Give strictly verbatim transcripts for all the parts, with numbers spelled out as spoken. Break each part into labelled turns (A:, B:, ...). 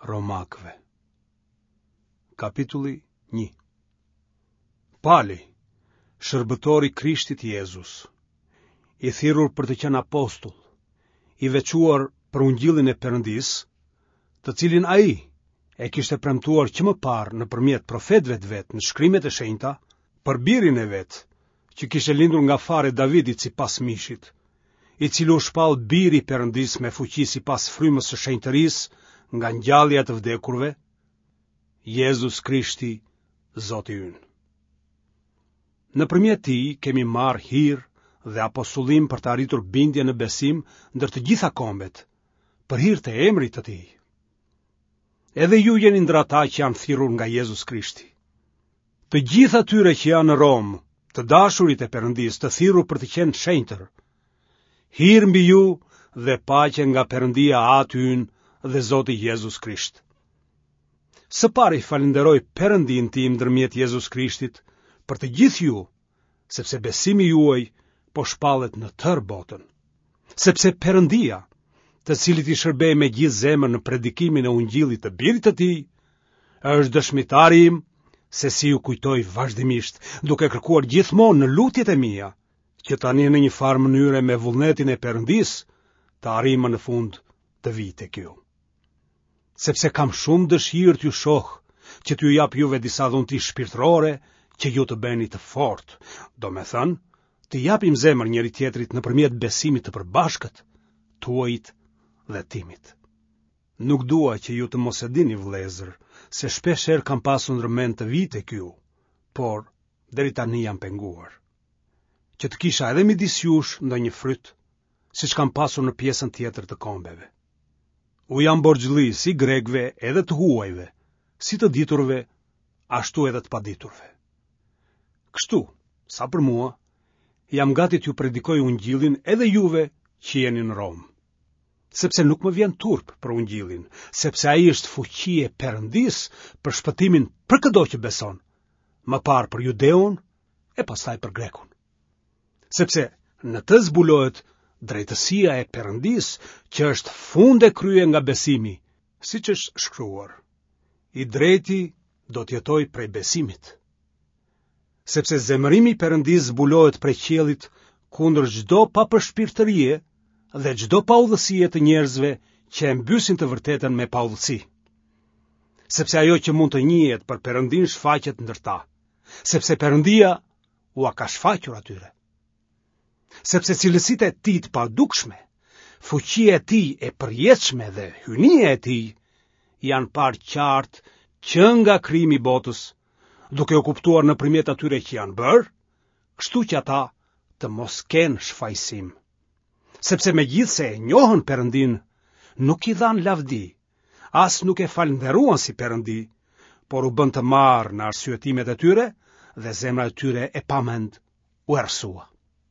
A: Romakve. Kapitulli një. Pali, shërbëtori Krishtit Jezus, i thirrur për të qenë apostull, i veçuar për ungjillin e Perëndis, të cilin ai e kishte premtuar që më parë nëpërmjet profetëve të vet në shkrimet e shenjta, për birin e vet, që kishte lindur nga fare Davidit sipas mishit, i cili u shpall biri i Perëndis me fuqi sipas frymës së shenjtërisë nga ngjallja të vdekurve, Jezus Krishti, Zoti ynë. Nëpërmjet tij kemi marrë hir dhe apostullim për të arritur bindje në besim ndër të gjitha kombet, për hir të emrit të tij. Edhe ju jeni ndër ata që janë thirrur nga Jezus Krishti. Të gjithë atyre që janë në Rom, të dashurit e Perëndis, të thirrur për të qenë shenjtër. Hir mbi ju dhe paqe nga Perëndia Atë ynë dhe Zoti Jezus Krisht. Së pari falenderoj Perëndin tim ndërmjet Jezus Krishtit për të gjithë ju, sepse besimi juaj po shpallet në tërë botën. Sepse Perëndia, të cilit i shërbej me gjithë zemër në predikimin e ungjillit të birit të tij, është dëshmitari im se si ju kujtoj vazhdimisht, duke kërkuar gjithmonë në lutjet e mia, që tani në një farë mënyre me vullnetin e Perëndis të arrijmë në fund të vijë tek ju. Sepse kam shumë dëshirë t'ju shoh, që t'ju jap juve disa dhunti shpirtërore që ju të bëni të fortë, do me thënë, të japim zemër njëri tjetrit nëpërmjet besimit të përbashkët, tuajit dhe timit. Nuk dua që ju të mos e dini vëllezër, se shpesh herë kam pasur ndërmend të vi tek ju, por deri tani jam penguar. Që të kisha edhe midis jush ndonjë fryt, siç kam pasur në pjesën tjetër të kombeve. U jam borxhli si grekëve edhe të huajve, si të diturve, ashtu edhe të paditurve. Kështu, sa për mua, jam gati t'ju predikoj ungjillin edhe juve që jeni në Rom. Sepse nuk më vjen turp për ungjillin, sepse ai është fuqi e Perëndis për shpëtimin për çdo që beson, më parë për judeun e pastaj për grekun. Sepse në të zbulohet drejtësia e Perëndis, që është fund e krye nga besimi, siç është shkruar. I drejti do të jetojë prej besimit. Sepse zemërimi i Perëndis zbulohet prej qiellit kundër çdo papërshpirtërie dhe çdo paudhësie të njerëzve që e mbysin të vërtetën me paudhësi. Sepse ajo që mund të njihet për Perëndin shfaqet ndër ta, sepse Perëndia ua ka shfaqur atyre. Sepse cilësitë e tij të padukshme, fuqia e tij e përjetshme dhe hynia e tij janë parë qartë që nga krijimi i botës, duke u kuptuar nëpërmjet atyre që janë bërë, kështu që ata të mos kenë shfaqësim. Sepse megjithse e njohën Perëndin, nuk i dhan lavdi, as nuk e falënderuan si Perëndi, por u bën të marrë në arsyetimet e tyre dhe zemrat e tyre e pamend u errësua.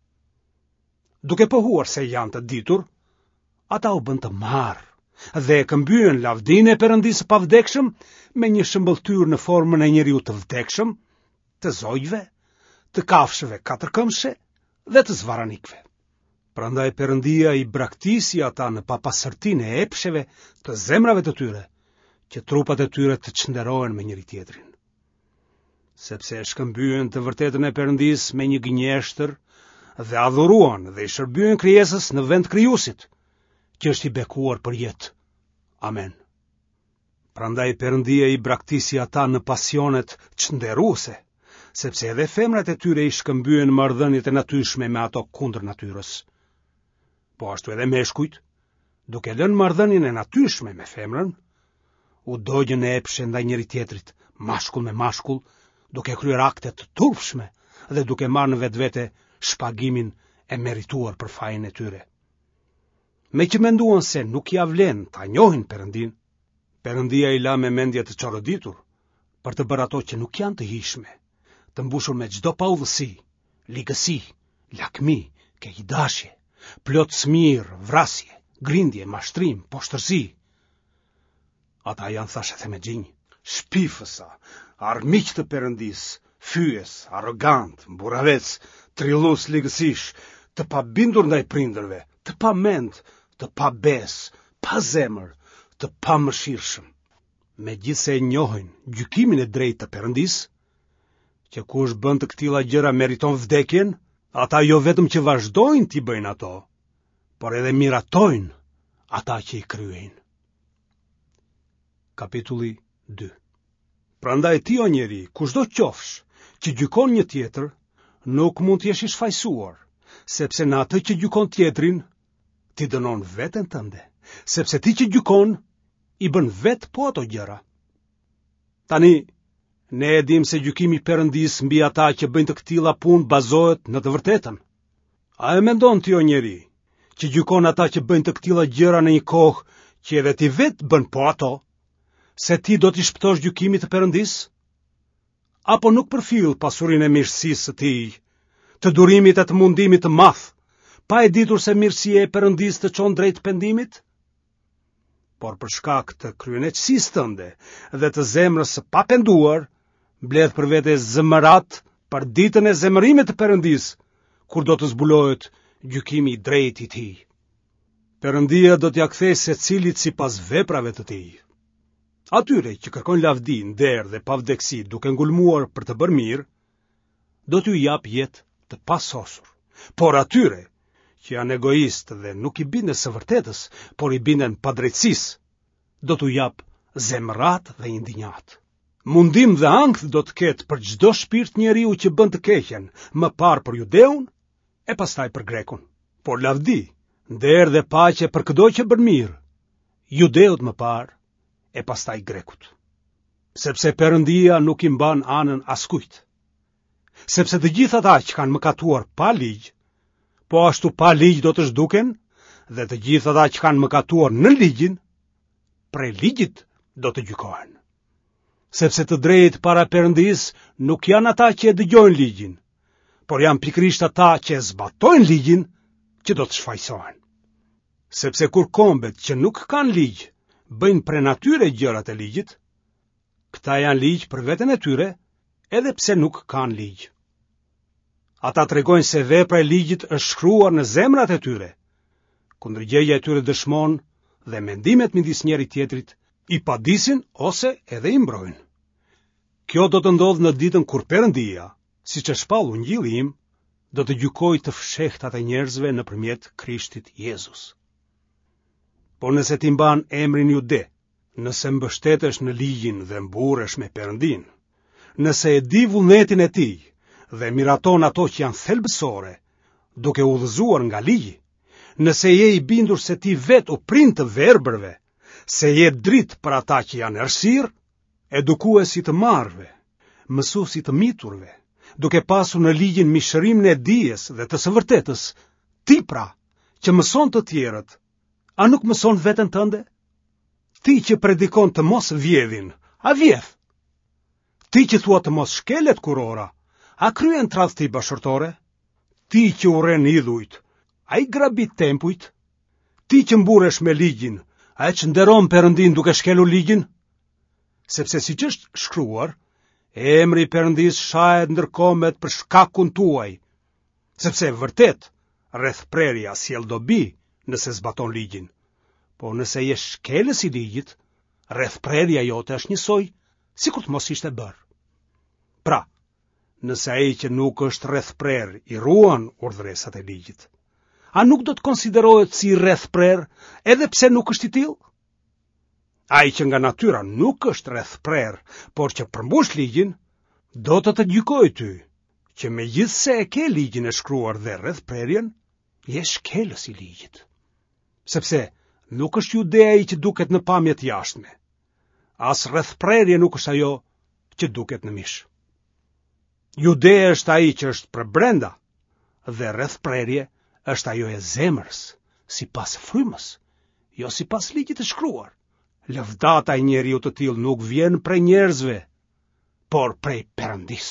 A: Duke pohuar se janë të ditur, ata u bën të marrë dhe e këmbyen lavdinë e Perëndis së pavdekshëm me një shëmbëltyr në formën e njeriu të vdekshëm, të zojve, të kafshëve katërkëmbshe dhe të zvaranikëve. Prandaj Perëndia i braktisi ata në papastërtinë e epsheve të zemrave të tyre, që trupat e tyre të çnderohen me njëri tjetrin. Sepse e shkëmbyen të vërtetën e Perëndis me një gënjeshtër dhe adhuruan dhe i shërbyen krijesës në vend krijuesit, që është i bekuar për jetë. Amen. Prandaj Perëndia i braktisi ata në pasionet çnderuese, sepse edhe femrat e tyre i shkëmbyen marrëdhëniet e natyrshme me ato kundër natyrës. Po ashtu edhe meshkujt, duke lënë marrëdhënien e natyrshme me femrën, u dogjën e epshe ndaj njëri tjetrit, mashkull me mashkull, duke kryer akte të turpshme dhe duke marrë në vetvete shpagimin e merituar për fajin e tyre. Me që menduan se nuk ja vlen ta njohin Perëndin, Perëndia i la me mendje të çorroditur për të bërë ato që nuk janë të hishme, të mbushur me çdo paudhësi, ligësi, lakmi, keqdashje, plot smir, vrasje, grindje, mashtrim, poshtërsi. Ata janë thashë the me gjinj, shpifësa, armiq të Perëndis, fyes, arrogant, burravec, trillues ligësish, të pabindur ndaj prindërve, të pamend, të pabes, pa zemër, të pamëshirshëm. megjithse e njohin gjykimin e drejtë të Perëndis, që kush bën të këtilla gjëra meriton vdekjen, ata jo vetëm që vazhdojnë t'i bëjnë ato, por edhe miratojnë ata që i kryejnë. Kapitulli dy. Prandaj ti o njeri, kushdo qofsh që gjykon një tjetër, nuk mund t'jesh i shfaqsuar, sepse në atë që gjykon tjetrin, ti dënon veten tënde, sepse ti që gjykon, i bën vet po ato gjëra. Tani, ne e dim se gjykimi i Perëndis mbi ata që bëjnë të këtilla punë bazohet në të vërtetën. A e mendon ti o njeri, që gjykon ata që bëjnë të këtilla gjëra në një kohë që edhe ti vet bën po ato, se ti do t'i shpëtosh gjykimit të Perëndis? Apo nuk përfill pasurinë e mirësisë së tij, të durimit e të mundimit të madh, pa e ditur se mirësia e Perëndis të çon drejt pendimit? Por për shkak të kryenëqësisë tënde dhe të zemrës së papenduar, mbledh për vete zëmërat për ditën e zemërimit të Perëndis, kur do të zbulohet gjykimi i drejtë i tij. Perëndia do t'ia kthejë secilit sipas veprave të tij. Atyre që kërkojnë lavdi, nder dhe pavdekësi duke ngulmuar për të bërë mirë, do t'ju jap jetë të pasosur. Por atyre që janë egoistë dhe nuk i binden së vërtetës, por i binden padrejtësisë, do t'u jap zemrat dhe indinjat. Mundim dhe ankth do të ketë për çdo shpirt njeriu që bën të keqen, më parë për judeun e pastaj për grekun. Por lavdi, nder dhe paqe për çdo që bën mirë, judeut më parë e pastaj grekut. Sepse Perëndia nuk i mban anën askujt. Sepse të gjithë ata që kanë mëkatuar pa ligj, po ashtu pa ligj do të zhduken, dhe të gjithë ata që kanë mëkatuar në ligjin, prej ligjit do të gjykohen. Sepse të drejtë para Perëndis nuk janë ata që e dëgjojnë ligjin, por janë pikërisht ata që e zbatojnë ligjin që do të shfaqsohen. Sepse kur kombet që nuk kanë ligj bëjnë pre natyre gjërat e ligjit, këta janë ligj për veten e tyre, edhe pse nuk kanë ligj. Ata tregojnë se vepra e ligjit është shkruar në zemrat e tyre. Kundërgjegja e tyre dëshmon dhe mendimet midis njëri tjetrit i padisin ose edhe i mbrojnë. Kjo do të ndodhë në ditën kur Perëndia, siç e shpall Ungjilli im, do të gjykojë të fshehtat e njerëzve nëpërmjet Krishtit Jezus. Por nëse ti mban emrin jude, nëse mbështetesh në ligjin dhe mburresh me Perëndin, nëse e di vullnetin e tij dhe miraton ato që janë thelbësore, duke udhëzuar nga ligji, nëse je i bindur se ti vet u prind të verbërve, se je dritë për ata që janë errësirë, edukuesi të marrëve, mësuesi të miturve, duke pasur në ligjin mishërimin e dijes dhe të së vërtetës, ti pra, që mëson të tjerët, a nuk mëson veten tënde? Ti që predikon të mos vjedhin, a vjedh? Ti që thua të mos shkelet kurora, a kryen tradhti bashkërtore? Ti që urren idhujt, a i grabit tempujt? Ti që mburresh me ligjin, a e çnderon Perëndin duke shkelur ligjin? Sepse siç është shkruar, emri i Perëndis shahet ndër kombet për shkakun tuaj, sepse vërtet rreth prerja sjell dobi nëse zbaton ligjin, po nëse je shkelës i ligjit, rreth prerja jote është njësoj, sikur të mos ishte bërë. Pra, nëse ai që nuk është rreth prerë i ruan urdhëresat e ligjit, a nuk do të konsiderohet si rreth prerë edhe pse nuk është i tillë? Ai që nga natyra nuk është rreth prerë, por që përmbush ligjin, do të të gjykojë ty, që megjithse e ke ligjin e shkruar dhe rreth prerjen, je shkelës i ligjit. Sepse nuk është judea ai që duket në pamje të jashtme, as rreth prerje nuk është ajo që duket në mish. Judea është ai që është për brenda, dhe rreth prerje është ajo e zemrës, sipas frymës, jo sipas ligjit të shkruar. Lëvdata e njeriu të tillë nuk vjen prej njerëzve, por prej Perëndis.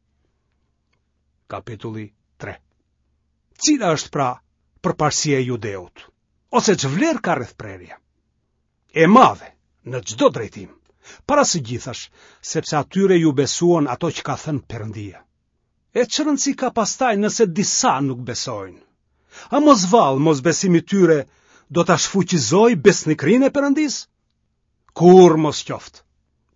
A: Kapitulli tre. Cila është pra përparësia e judeut? Ose ç'vlerë ka rreth prerja? E madhe, në çdo drejtim, para së gjithash, sepse atyre ju besuan ato që ka thënë Perëndia. E çë rëndësi ka pastaj nëse disa nuk besojnë? A mos vallë mos besimi tyre do ta shfuqizoj besnikrinë e Perëndis? Kur mos qoftë.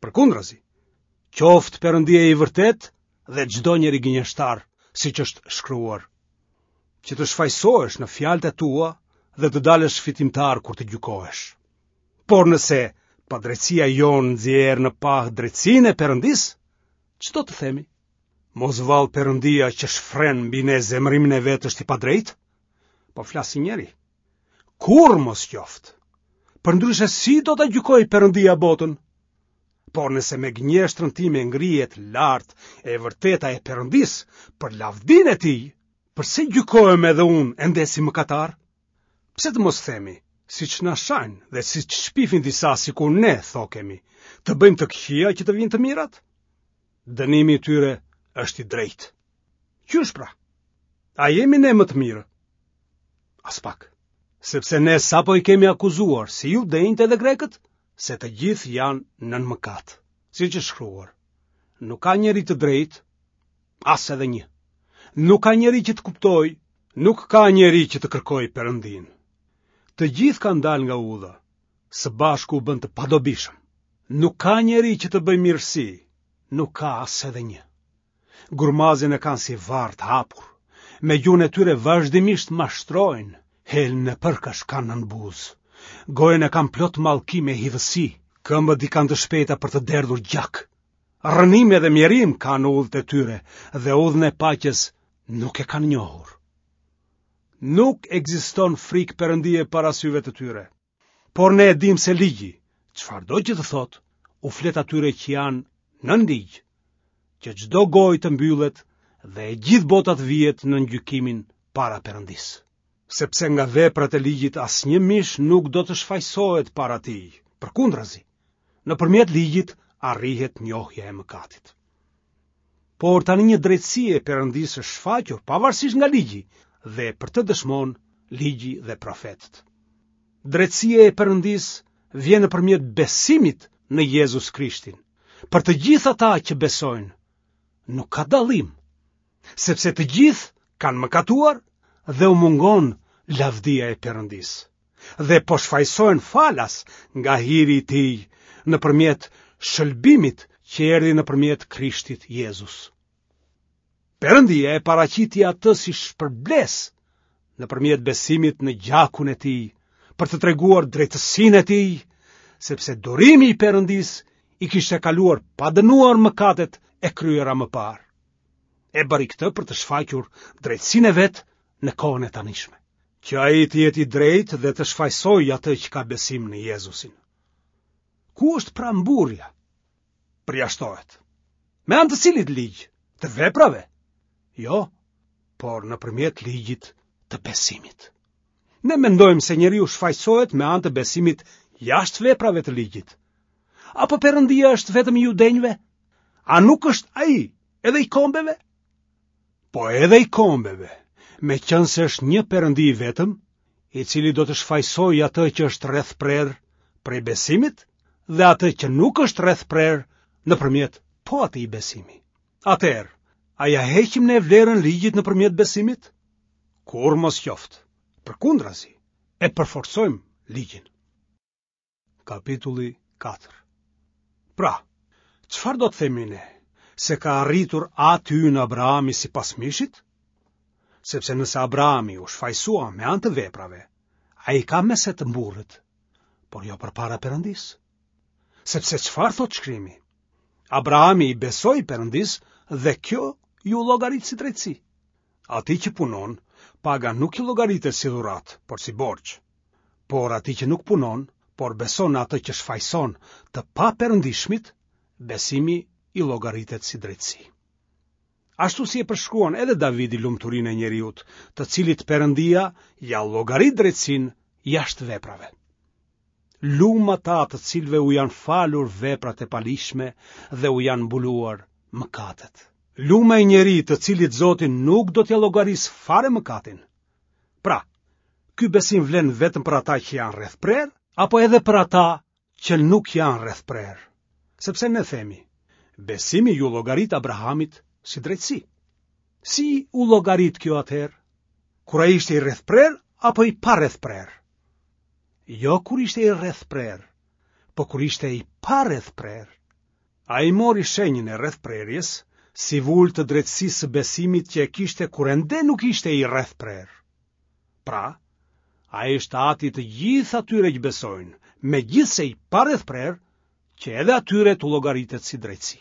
A: Përkundrazi, qoftë Perëndia i vërtet dhe çdo njeri gënjeshtar, siç është shkruar, që të shfaqsohesh në fjalët e tua dhe të dalësh fitimtar kur të gjykohesh. Por nëse padrejtësia jonë nxjerr në pah drejtsinë e Perëndis, ç'do të themi? Mos vallë Perëndia që shfren mbi ne zemrimin e vet është i padrejtë? Po flas njeri. Kur mos qoftë. Përndryshe si do ta gjykoj Perëndia botën? Por nëse me gënjeshtrën time ngrihet lart e vërteta e Perëndis për lavdinë e tij, pse gjykohem edhe unë ende si mëkatar? Pse të mos themi, siç na shajnë dhe siç shpifin disa sikur ne thokemi, të bëjmë të këqija që të vinë të mirat? Dënimi i tyre është i drejtë. Qysh pra? A jemi ne më të mirë? As pak. Sepse ne sapo i kemi akuzuar, si judejtë edhe grekët, se të gjithë janë nën mëkat, siç është shkruar. Nuk ka njeri të drejtë, as edhe një. Nuk ka njeri që të kuptoj, nuk ka njeri që të kërkoj Perëndin. Të gjithë kanë dalë nga udha, së bashku u bën të padobishëm. Nuk ka njeri që të bëj mirësi, nuk ka as edhe një. Gurmazin e kanë si varr të hapur, me gjuhën e tyre vazhdimisht mashtrojnë, helën e përkash kanë nën buzë. Gojën e kanë plot mallki me hidhësi, këmbët i kanë të shpejta për të derdhur gjak. Rënime dhe mjerim kanë udhët e tyre, dhe udhën e paqes nuk e kanë njohur. Nuk ekziston frikë Perëndie para syve të tyre. Por ne e dim se ligji, çfarëdo që të thotë, u flet atyre që janë nën ligj, që çdo gojë të mbyllet dhe e gjithë bota të vihet në gjykimin para Perëndis. Sepse nga veprat e ligjit asnjë mish nuk do të shfaqsohet para tij. Përkundrazi, nëpërmjet ligjit arrihet njohja e mëkatit. Por tani një drejtësi e Perëndisë është shfaqur pavarësisht nga ligji, dhe për të dëshmon ligji dhe profetët. Drejtësia e Perëndisë vjen nëpërmjet besimit në Jezus Krishtin. Për të gjithë ata që besojnë, nuk ka dallim, sepse të gjithë kanë mëkatuar dhe u mungon lavdia e Perëndisë, dhe po shfaqsohen falas nga hiri i tij nëpërmjet shëlbimit që erdhi nëpërmjet Krishtit Jezus. Perëndia e paraqiti atë si shpërbles nëpërmjet besimit në gjakun e tij, për të treguar drejtësinë e tij, sepse durimi i Perëndisë i kishte kaluar pa dënuar mëkatet e kryera më parë. E bëri këtë për të shfaqur drejtësinë e vet në kohën e tanishme, që ai të jetë i drejtë dhe të shfaqsojë atë që ka besim në Jezusin. Ku është pra mburrja? Përjashtohet. Me anë të cilit ligj? Të veprave? Jo, por nëpërmjet ligjit të besimit. Ne mendojmë se njeriu shfaqsohet me anë të besimit jashtë veprave të ligjit. Apo Perëndia është vetëm i judenjve? A nuk është ai edhe i kombeve? Po edhe i kombeve, me qënë se është një Perëndi vetëm, i cili do të shfaqsojë atë që është rreth prerë prej besimit dhe atë që nuk është rreth prerë nëpërmjet po atij besimi. Atëherë, a ja heqim ne vlerën ligjit nëpërmjet besimit? Kur mos qoftë. Përkundrazi, e përforcojmë ligjin. Kapitulli katër. Pra, çfarë do të themi ne? Se ka arritur aty në Abrahami si pas mishit? Sepse nëse Abrahami u shfaqsua me anë të veprave, ai ka mese të mburrit, por jo përpara Perëndisë. Sepse çfarë thot shkrimi? Abrahami i besoi Perëndisë dhe kjo ju llogarit si drejtësi. Ati që punon, paga nuk i llogaritet si dhuratë, por si borxh. Por ati që nuk punon, por beson atë që shfaqson të pa perëndishmit, besimi i llogaritet si drejtësi. Ashtu si e përshkruan edhe Davidi lumturinë e njeriut, të cilit Perëndia ja llogarit drejtësinë jashtë veprave. Lum ata të cilve u janë falur veprat e palishme dhe u janë mbuluar mëkatet. Luma e njerit të cilit Zoti nuk do t'ja llogarisë fare mëkatin. Pra, ky besim vlen vetëm për ata që janë rreth prerë, apo edhe për ata që nuk janë rreth prerë. Sepse ne themi, besimi ju llogarit Abrahamit si drejtësi. Si u llogarit kjo atëherë? Kur ai ishte i rreth prerë apo i pa rreth prerë? Jo kur ishte i rreth prerë, po kur ishte i pa rreth prerë. A i mori shenjën e rreth prerjes, si vull të drejtësisë së besimit që e kishte kur ende nuk ishte i rreth prerë. Pra, a i është ati të gjithë atyre që besojnë, me gjithë se i pa rreth prerë, që edhe atyre të llogaritet si drejtësi.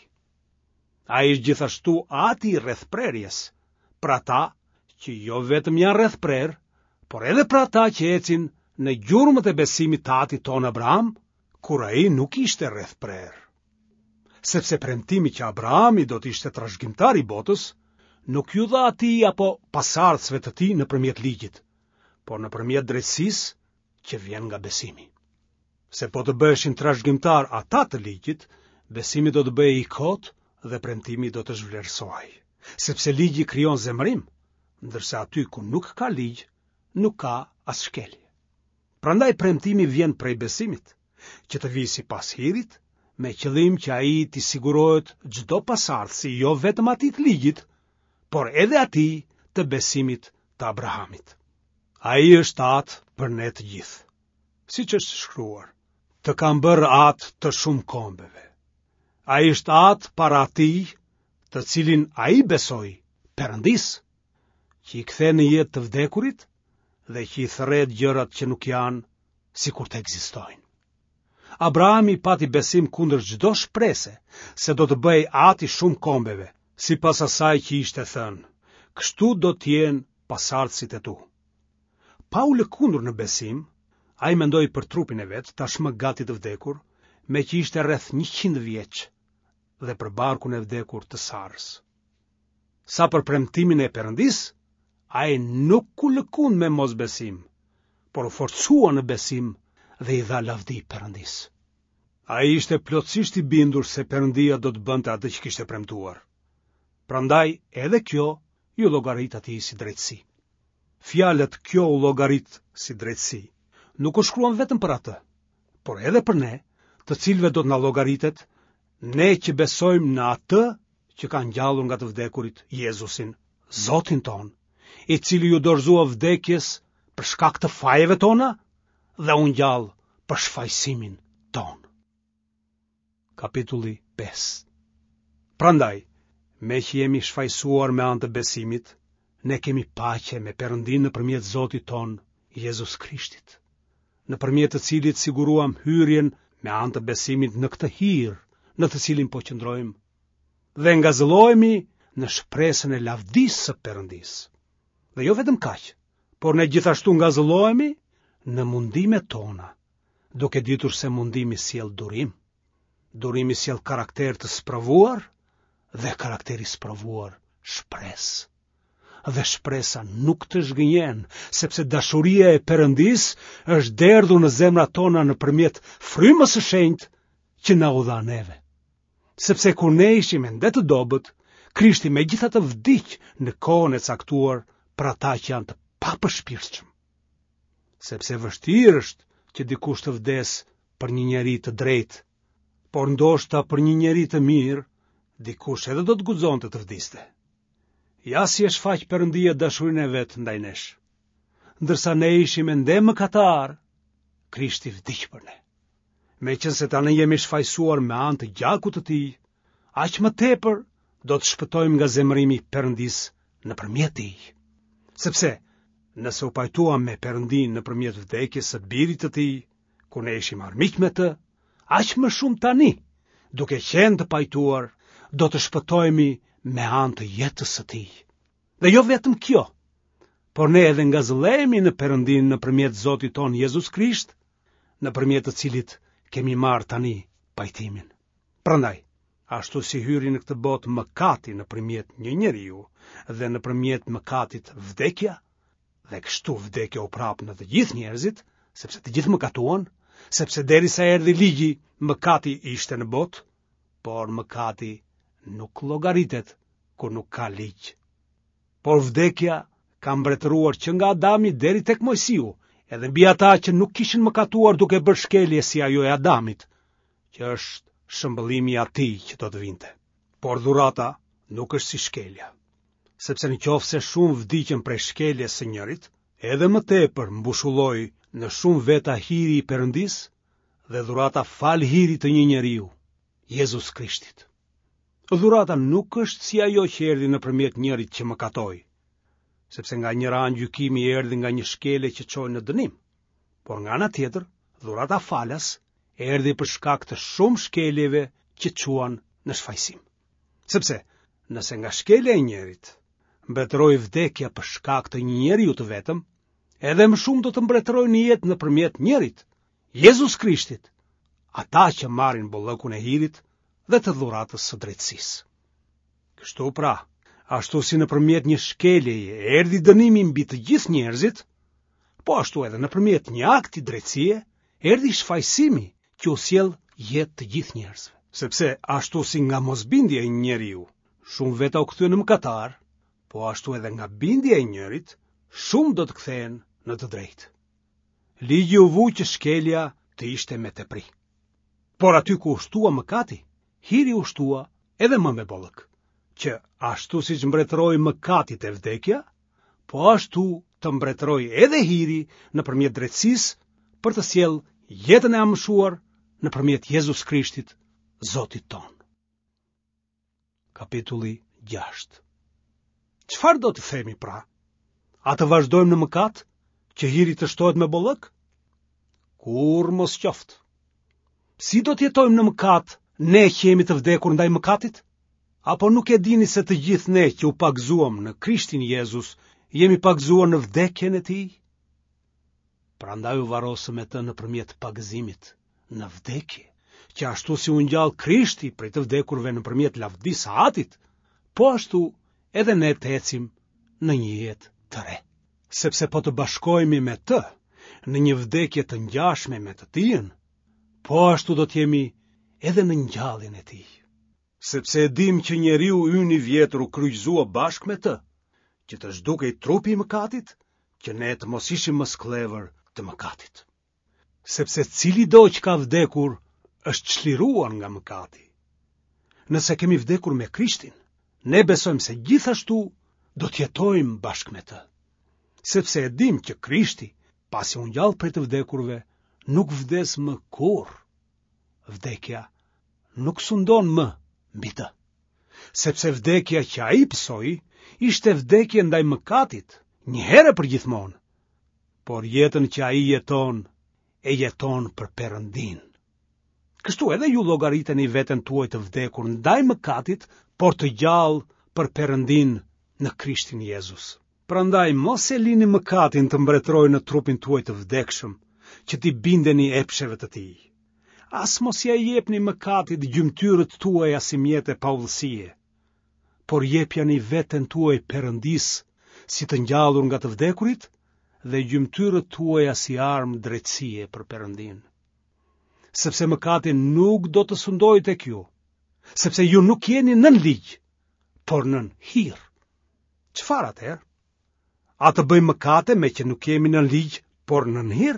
A: A i është gjithashtu ati i rreth prerjes, pra ta që jo vetëm janë rreth prerë, por edhe pra ta që ecin në gjurmët e besimit të atit ton Abraham, kur a i nuk ishte rreth prerë. Sepse premtimi që Abrahami do të ishte trashëgimtar i botës, nuk ju dha atij apo pasardhësve të tij nëpërmjet ligjit, por nëpërmjet drejtësisë që vjen nga besimi. Se po të bëheshin trashëgimtar ata të ligjit, besimi do të bëhej i kotë dhe premtimi do të zhvlerësohej. Sepse ligji krijon zemrim, ndërsa aty ku nuk ka ligj, nuk ka as shkelje. Prandaj premtimi vjen prej besimit, që të vijë sipas hirit, me qëllim që ai t'i sigurohet çdo pasardhësi, jo vetëm atij të ligjit, por edhe atij të besimit të Abrahamit. Ai është atë për ne të gjithë. Siç është shkruar, të kam bërë atë të shumë kombeve. Ai është atë para atij, të cilin ai besoi, Perëndis, që i kthe në jetë të vdekurit dhe që i thërret gjërat që nuk janë, sikur të ekzistojnë. Abrahami pati besim kundër çdo shprese se do të bëj ati shumë kombeve, sipas asaj që ishte thënë, kështu do të jenë pasardhësit e tu. Pa u lëkundur në besim, ai mendoi për trupin e vet, tashmë gati të vdekur, me që ishte rreth njëqind vjeç, dhe për barkun e vdekur të Sarës. Sa për premtimin e Perëndis, ai nuk u lëkund me mosbesim, por u forcua në besim dhe i dha lavdi Perëndis. Ai ishte plotësisht i bindur se Perëndia do të bënte atë që kishte premtuar. Prandaj edhe kjo ju llogarit atij si drejtësi. Fjalët kjo u llogarit si drejtësi nuk u shkruan vetëm për atë, por edhe për ne, të cilëve do të na llogaritet, ne që besojmë në atë që ka ngjallur nga të vdekurit, Jezusin, Zotin ton, i cili ju dorëzua vdekjes për shkak të fajeve tona dhe u ngjall për shfaqësimin ton. Kapitulli pesë. Prandaj, me që jemi shfaqësuar me anë të besimit, ne kemi paqe me Perëndin nëpërmjet Zotit ton, Jezus Krishtit, nëpërmjet të cilit siguruam hyrjen me anë të besimit në këtë hir, në të cilin po qëndrojmë, dhe ngazëllohemi në shpresën e lavdisë së Perëndis. Dhe jo vetëm kaq, por ne gjithashtu ngazëllohemi në mundimet tona, duke ditur se mundimi sjell durim. Durimi sjell karakter të sprovuar dhe karakteri sprovuar shpresë. Dhe shpresa nuk të zhgënjen, sepse dashuria e Perëndis është derdhur në zemrat tona nëpërmjet frymës së shenjtë që na u dha neve. Sepse kur ne ishim ende të dobët, Krishti megjithatë vdiq në kohën e caktuar për ata që janë të papërshpirtshëm. Sepse vështirë është që dikush të vdes për një njeri të drejtë, por ndoshta për një njeri të mirë, dikush edhe do të guxonte të vdiste. Ja si e shfaq Perëndia dashurinë e vet ndaj nesh. Ndërsa ne ishim ende mëkatar, Krishti vdiq për ne. Meqense tani jemi shfaqsuar me anë të gjakut të tij, aq më tepër do të shpëtojmë nga zemërimi i Perëndis nëpërmjet tij. Sepse nëse u pajtuam me Perëndin nëpërmjet vdekjes së birit të tij, kur ne ishim armiq me të, aq më shumë tani, duke qenë të pajtuar, do të shpëtohemi me anë të jetës së tij. Dhe jo vetëm kjo, por ne edhe ngazëllehemi në Perëndin nëpërmjet Zotit ton Jezus Krisht, nëpërmjet të cilit kemi marrë tani pajtimin. Prandaj, ashtu si hyri në këtë botë mëkati nëpërmjet një njeriu dhe nëpërmjet mëkatit vdekja, dhe kështu vdekja u prap në të gjithë njerëzit, sepse të gjithë mëkatuan, sepse derisa erdhi ligji, mëkati ishte në botë, por mëkati nuk llogaritet kur nuk ka ligj. Por vdekja ka mbretëruar që nga Adami deri tek Mojsiu, edhe mbi ata që nuk kishin mëkatuar duke bërë shkelje si ajo e Adamit, që është shëmbëllimi i atij që do të vinte. Por dhurata nuk është si shkelja, sepse nëse shumë vdiqën prej shkeljes së njërit, edhe më tepër mbushulloi në shumë veta hiri i Perëndis dhe dhurata fal hirit të një njeriu, Jezus Krishtit. Dhurata nuk është si ajo që erdhi nëpërmjet njërit që mëkatoi, sepse nga njëra anë gjykimi erdhi nga një shkele që çoi në dënim, por nga ana tjetër, dhurata falas erdhi për shkak të shumë shkeljeve që quan në shfaqsim. Sepse nëse nga shkelja e njerit mbretëroi vdekja për shkak të një njeriu të vetëm, edhe më shumë do të mbretërojë në jetë nëpërmjet njërit, Jezus Krishtit, ata që marrin bollëkun e hirit dhe të dhuratës së drejtësisë. Kështu pra, ashtu si nëpërmjet një shkeljeje erdhi dënimi mbi të gjithë njerëzit, po ashtu edhe nëpërmjet një akti drejtësie erdhi shfaqësimi që u sjell jetë të gjithë njerëzve. Sepse ashtu si nga mosbindja e një njeriu, shumë veta u kthyen në mëkatar, po ashtu edhe nga bindja e njërit, shumë do të kthehen në të drejtë. Ligji u vu që shkelja të ishte me tepri. Por aty ku ushtua mëkati, hiri ushtua edhe më me bollëk, që ashtu si që mbretëroi mëkati te vdekja, po ashtu të mbretëroi edhe hiri nëpërmjet drejtësisë për të sjell jetën e amshuar nëpërmjet Jezus Krishtit, Zotit ton. Kapitulli gjashtë. Çfarë do të themi pra? A të vazhdojmë në mëkat, që hiri të shtohet me bollëk? Kur mos qoftë. Si do të jetojmë në mëkat, ne që jemi të vdekur ndaj mëkatit? Apo nuk e dini se të gjithë ne që u pagëzuam në Krishtin Jezus, jemi pagëzuar në vdekjen e tij? Prandaj u varrosëm me të nëpërmjet pagëzimit në vdekje, që ashtu si u ngjall Krishti prej të vdekurve nëpërmjet lavdisë së Atit, po ashtu edhe ne të ecim në një jetë të re. Sepse po të bashkohemi me të në një vdekje të ngjashme me të tijën, po ashtu do të jemi edhe në ngjalljen e tij. Sepse e dim që njeriu ynë i vjetër u kryqëzua bashkë me të, që të zhdukej trupi i mëkatit, që ne të mos ishim më sklever të mëkatit. Sepse cili do që ka vdekur është çliruar nga mëkati. Nëse kemi vdekur me Krishtin, ne besojmë se gjithashtu do të jetojmë bashkë me të. Sepse e dim që Krishti, pasi u ngjall prej të vdekurve, nuk vdes më kurrë. Vdekja nuk sundon më mbi të. Sepse vdekja që ai psoi ishte vdekje ndaj mëkatit, një herë për gjithmonë. Por jetën që ai jeton, e jeton për Perëndin. Kështu edhe ju llogariteni veten tuaj të vdekur ndaj mëkatit, por të gjallë për Perëndin në Krishtin Jezus. Prandaj mos e lini mëkatin të mbretërojë në trupin tuaj të vdekshëm, që t'i bindeni epsheve të tij. As mos ja jepni mëkatit gjymtyrët tuaja si mjete pa udhësie, por jepjani veten tuaj Perëndis, si të ngjallur nga të vdekurit, dhe gjymtyrët tuaja si armë drejtësie për Perëndin. Sepse mëkati nuk do të sundojë tek ju, sepse ju nuk jeni nën ligj, por nën hir. Çfarë atëherë? A të bëjmë mëkate me që nuk jemi nën ligj, por nën hir?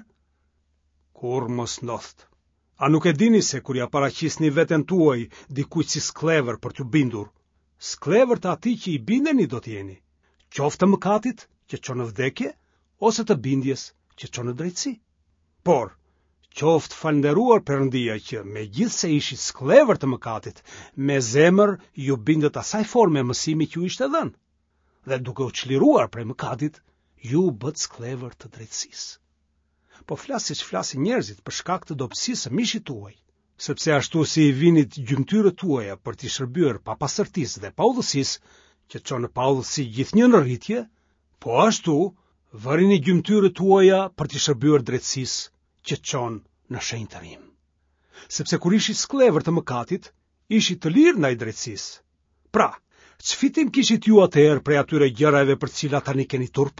A: Kur mos ndodht. A nuk e dini se kur ja paraqisni veten tuaj dikujt si sklever për t'ju bindur, sklever të atij që i bindeni do t'jeni, qoftë të mëkatit që çon në vdekje, ose të bindjes që çon në drejtësi. Por qoftë falënderuar Perëndia që megjithse ishit sklever të mëkatit, me zemër ju bindët asaj forme mësimi që ju ishte dhënë, dhe duke u çliruar prej mëkatit, ju bët sklever të drejtësisë. Po flas siç flasin njerëzit për shkak të dobësisë së mishit tuaj, sepse ashtu si i vinit gjymtyrët tuaja për t'i shërbyer pa pastërtisë dhe pa udhësisë, që çon në pa udhësi gjithnjë në rritje, po ashtu vërini gjymtyrët tuaja për t'i shërbyer drejtësisë, që çon në shenjtërim. Sepse kur ishit sklever të mëkatit, ishit të lirë ndaj drejtësisë. Pra, ç'fitim kishit ju atëherë prej atyre gjërave për të cilat tani keni turp?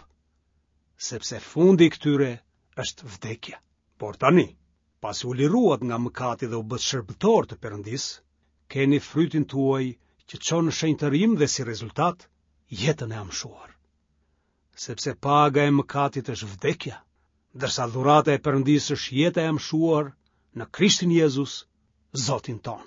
A: Sepse fundi i këtyre është vdekja. Por tani, pasi u liruat nga mëkati dhe u bët shërbëtor të Perëndis, keni frytin tuaj që çon në shenjtërim dhe si rezultat jetën e amshuar. Sepse paga e mëkatit është vdekja, ndërsa dhurata e Perëndis është jeta e amshuar në Krishtin Jezus, Zotin ton.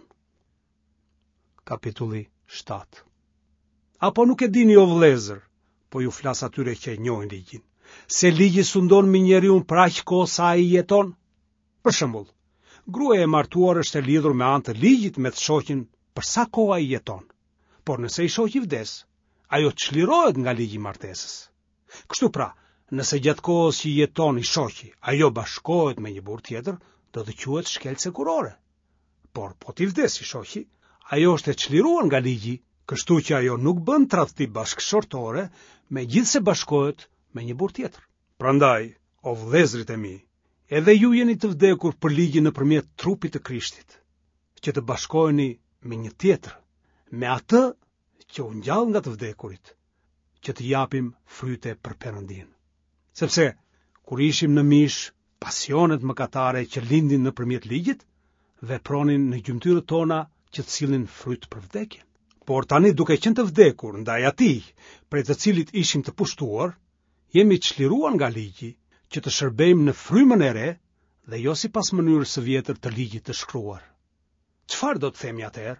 A: Kapitulli shtatë. Apo nuk e dini o vëllezër, po ju flas atyre që e njohin ligjin, se ligji sundon me njeriu për aq kohë sa ai jeton? Për shembull, Gruaja e martuar është e lidhur me anë të ligjit me të shoqin për sa kohë ai jeton. Por nëse i shoqi vdes, ajo çlirohet nga ligji i martesës. Kështu pra, nëse gjatë kohës që jeton i shoqi, ajo bashkohet me një burr tjetër, do të quhet shkelcë kurore. Por po t'i vdes i shoqi, ajo është e çliruar nga ligji, kështu që ajo nuk bën tradhti bashkëshortore, megjithse bashkohet me një burr tjetër. Prandaj, o vëllezërit e mi, edhe ju jeni të vdekur për ligjin nëpërmjet trupit të Krishtit, që të bashkoheni me një tjetër, me atë që u ngjall nga të vdekurit, që të japim fryte për Perëndin. Sepse kur ishim në mish, pasionet mëkatare që lindin nëpërmjet ligjit vepronin në gjymtyrët tona që të sillnin fryt për vdekjen. Por tani duke qenë të vdekur ndaj atij, prej të cilit ishim të pushtuar, jemi çliruar nga ligji që të shërbejmë në frymën e re dhe jo sipas mënyrës së vjetër të ligjit të shkruar. Çfarë do të themi atëherë?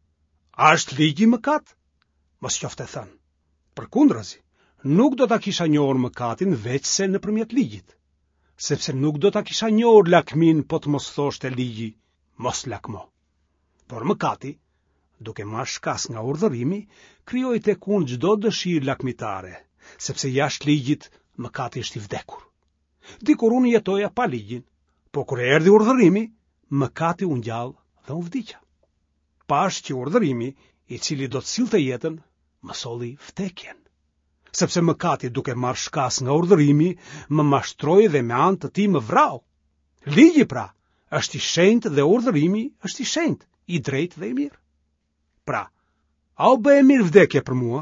A: A është ligji mëkat? Mos qoftë thënë. Përkundrazi, nuk do ta kisha njohur mëkatin veçse nëpërmjet ligjit, sepse nuk do ta kisha njohur lakmin po të mos thoshte ligji, mos lakmo. Por mëkati, duke marrë shkas nga urdhërimi, krijoi tek unë çdo dëshirë lakmitare, sepse jashtë ligjit mëkati është i vdekur. Dikur unë jetoja pa ligjin, po kur erdhi urdhërimi, mëkati u ngjall dhe u vdiqa. Pash që urdhërimi, i cili do të sillte jetën, më solli vdekjen. Sepse mëkati duke marrë shkas nga urdhërimi, më mashtroi dhe me anë të tij më vrau. Ligji pra është i shenjtë dhe urdhërimi është i shenjtë, i drejtë dhe i mirë. Pra, a u bë e mirë vdekje për mua?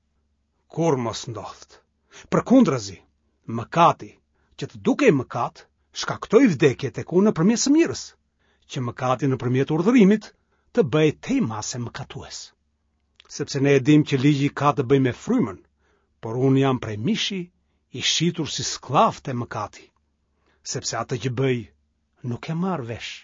A: Kur mos ndodht. Përkundrazi, mëkati, që të dukej mëkat, shkaktoi vdekje tek unë nëpërmjet së mirës, që mëkati nëpërmjet urdhërimit të bëjë tej mase mëkatues. Sepse ne e dim që ligji ka të bëjë me frymën, por unë jam prej mishi, i shitur si skllav te mëkati, sepse atë që bëj nuk e marr vesh.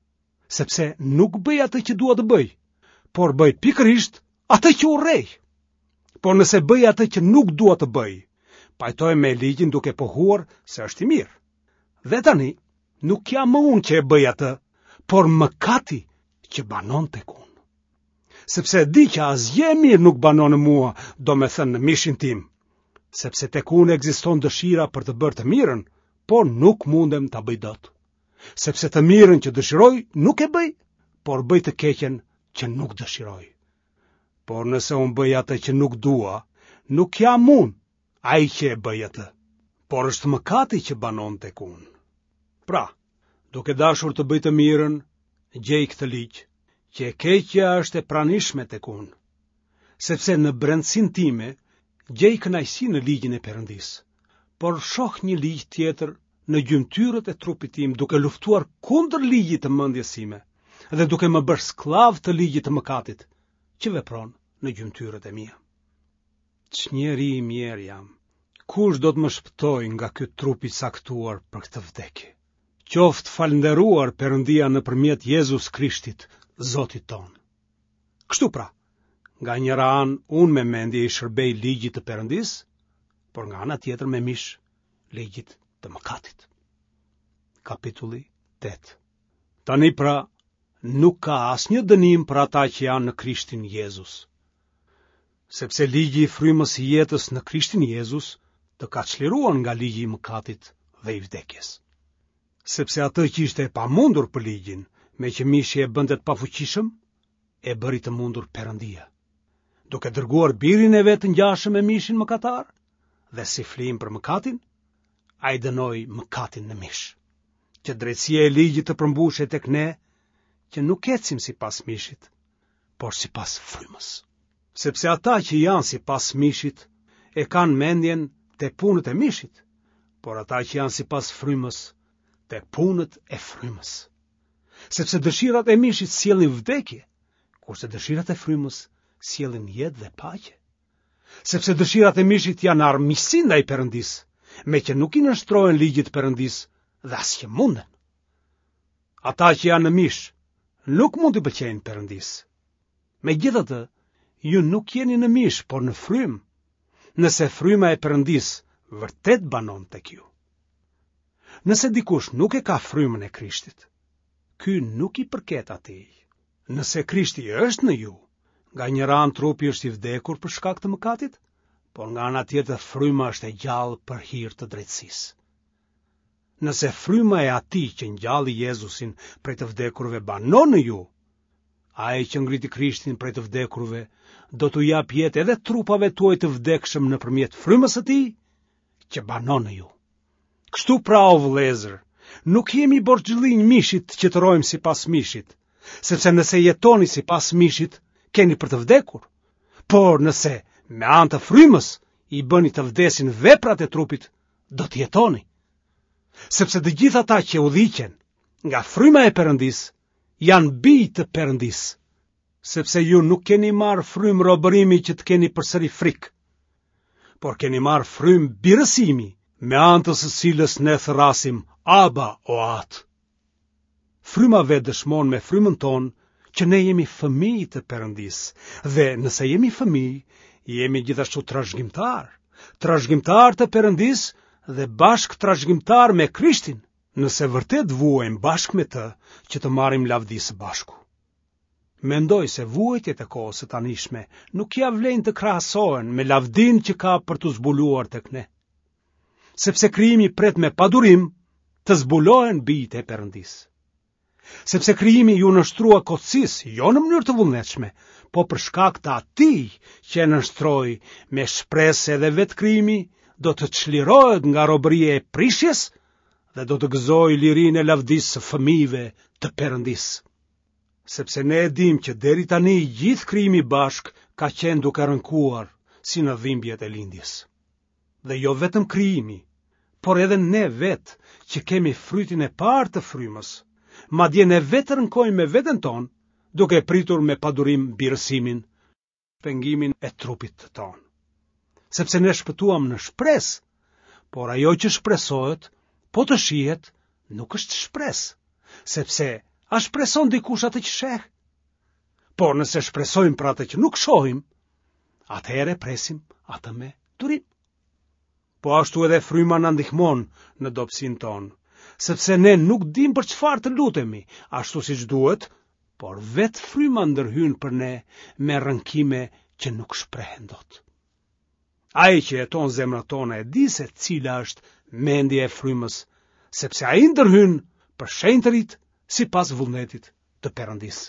A: Sepse nuk bëj atë që dua të bëj, por bëj pikërisht atë që urrej. Por nëse bëj atë që nuk dua të bëj, pajtoj me ligjin duke pohuar se është i mirë. Dhe tani, nuk jam më unë që e bëj atë, por mëkati që banon tek unë. Sepse di që asgjë e mirë nuk banon në mua, do me thënë në mishin tim, sepse tek unë ekziston dëshira për të bërë të mirën, por nuk mundem ta bëj dot. Sepse të mirën që dëshiroj nuk e bëj, por bëj të keqen që nuk dëshiroj. Por nëse unë bëj atë që nuk dua, nuk jam unë ai që e bëj atë, por është mëkati që banon tek unë. Pra, duke dashur të bëj të mirën, gjej këtë ligj, që e keqja është e pranishme tek unë, sepse në brendësinë time gjej kënaqësi në ligjin e Perëndis, por shoh një ligj tjetër në gjymtyrët e trupit tim, duke luftuar kundër ligjit të mendjes sime dhe duke më bërë skllav të ligjit të mëkatit që vepron në gjymtyrët e mia. Ç'njeri i mirë jam. Kush do të më shpëtojë nga ky trup i caktuar për këtë vdekje? Qoftë falënderuar Perëndia nëpërmjet Jezus Krishtit, Zotit ton. Kështu pra, nga njëra anë unë me mendje i shërbej ligjit të Perëndis, por nga ana tjetër me mish ligjit të mëkatit. Kapitulli tetë. Tani pra, nuk ka asnjë dënim për ata që janë në Krishtin Jezus. Sepse ligji i frymës së jetës në Krishtin Jezus të ka çliruar nga ligji i mëkatit dhe i vdekjes. Sepse atë që ishte e pamundur për ligjin, me që mishi e bëndet pafuqishëm, e bëri të mundur Perëndia, duke dërguar birin e vet ngjashëm me mishin mëkatar, dhe si flim për mëkatin, ai dënoi mëkatin në mish, që drejtësia e ligjit të përmbushet tek ne, që nuk ecim sipas mishit, por sipas frymës. Sepse ata që janë sipas mishit e kanë mendjen te punët e mishit, por ata që janë sipas frymës te punët e frymës. Sepse dëshirat e mishit sjellin vdekje, kurse dëshirat e frymës sjellin jetë dhe paqe. Sepse dëshirat e mishit janë armiqsi ndaj Perëndis, me që nuk i nështrohen ligjit Perëndis dhe as që munden. Ata që janë në mish nuk mund të pëlqejnë Perëndis. Megjithatë, ju nuk jeni në mish, por në frymë, nëse fryma e Perëndis vërtet banon tek ju. Nëse dikush nuk e ka frymën e Krishtit, ky nuk i përket atij. Nëse Krishti është në ju, nga një ran trupi është i vdekur për shkak të mëkatit, por nga ana tjetër fryma është e gjallë për hir të drejtësisë. Nëse fryma e atij që ngjalli Jezusin prej të vdekurve banon në ju, ai që ngriti Krishtin prej të vdekurve do t'u jap jetë edhe trupave tuaj të vdekshëm nëpërmjet frymës së tij që banon në ju. Kështu pra o vëllezër, nuk jemi borxhëllinj mishit që të rojmë sipas mishit, sepse nëse jetoni sipas mishit, keni për të vdekur. Por nëse me anë të frymës i bëni të vdesin veprat e trupit, do të jetoni. Sepse të gjithë ata që udhiqen nga fryma e Perëndis janë bij të Perëndis, sepse ju nuk keni marrë frymë robërimi që të keni përsëri frikë, por keni marrë frymë birësimi, me anë të së cilës ne thrasim Aba o Atë. Fryma vetë dëshmon me frymën tonë që ne jemi fëmijë të Perëndis, dhe nëse jemi fëmijë, jemi gjithashtu trashëgimtar, trashëgimtar të Perëndis dhe bashk trashëgimtar me Krishtin, nëse vërtet vuajmë bashk me të që të marrim lavdi së bashku. Mendoj se vuajtjet e kohës së tanishme nuk ja vlen të krahasohen me lavdin që ka për të zbuluar tek ne. Sepse krijimi pret me padurim të zbulohen bijtë e Perëndis. Sepse krijimi ju nështrua kotësisë, jo në mënyrë të vullnetshme, po për shkak të atij që e nështroi me shpresë edhe vetë krijimi do të çlirohet nga robëria e prishjes dhe do të gëzojë lirinë e lavdisë së fëmijëve të Perëndis. Sepse ne e dim që deri tani gjithë krijimi bashk ka qenë duke rënkuar si në dhimbjet e lindjes. Dhe jo vetëm krijimi, por edhe ne vetë që kemi frytin e parë të frymës, madje ne vetë rënkojmë me veten tonë, duke pritur me padurim birësimin, pengimin e trupit tonë. Sepse ne shpëtuam në shpresë, por ajo që shpresohet, po të shihet, nuk është shpresë, sepse a shpreson dikush atë që sheh? Por nëse shpresojmë për atë që nuk shohim, atëherë presim atë me durim. Po ashtu edhe fryma na ndihmon në dobësinë tonë, sepse ne nuk dim për çfarë të lutemi, ashtu siç duhet, por vetë fryma ndërhyn për ne me rënkime që nuk shprehen dot. Ai që jeton zemrat tona e di se cila është mendja e frymës, sepse ai ndërhyn për shenjtërit sipas vullnetit të Perëndis.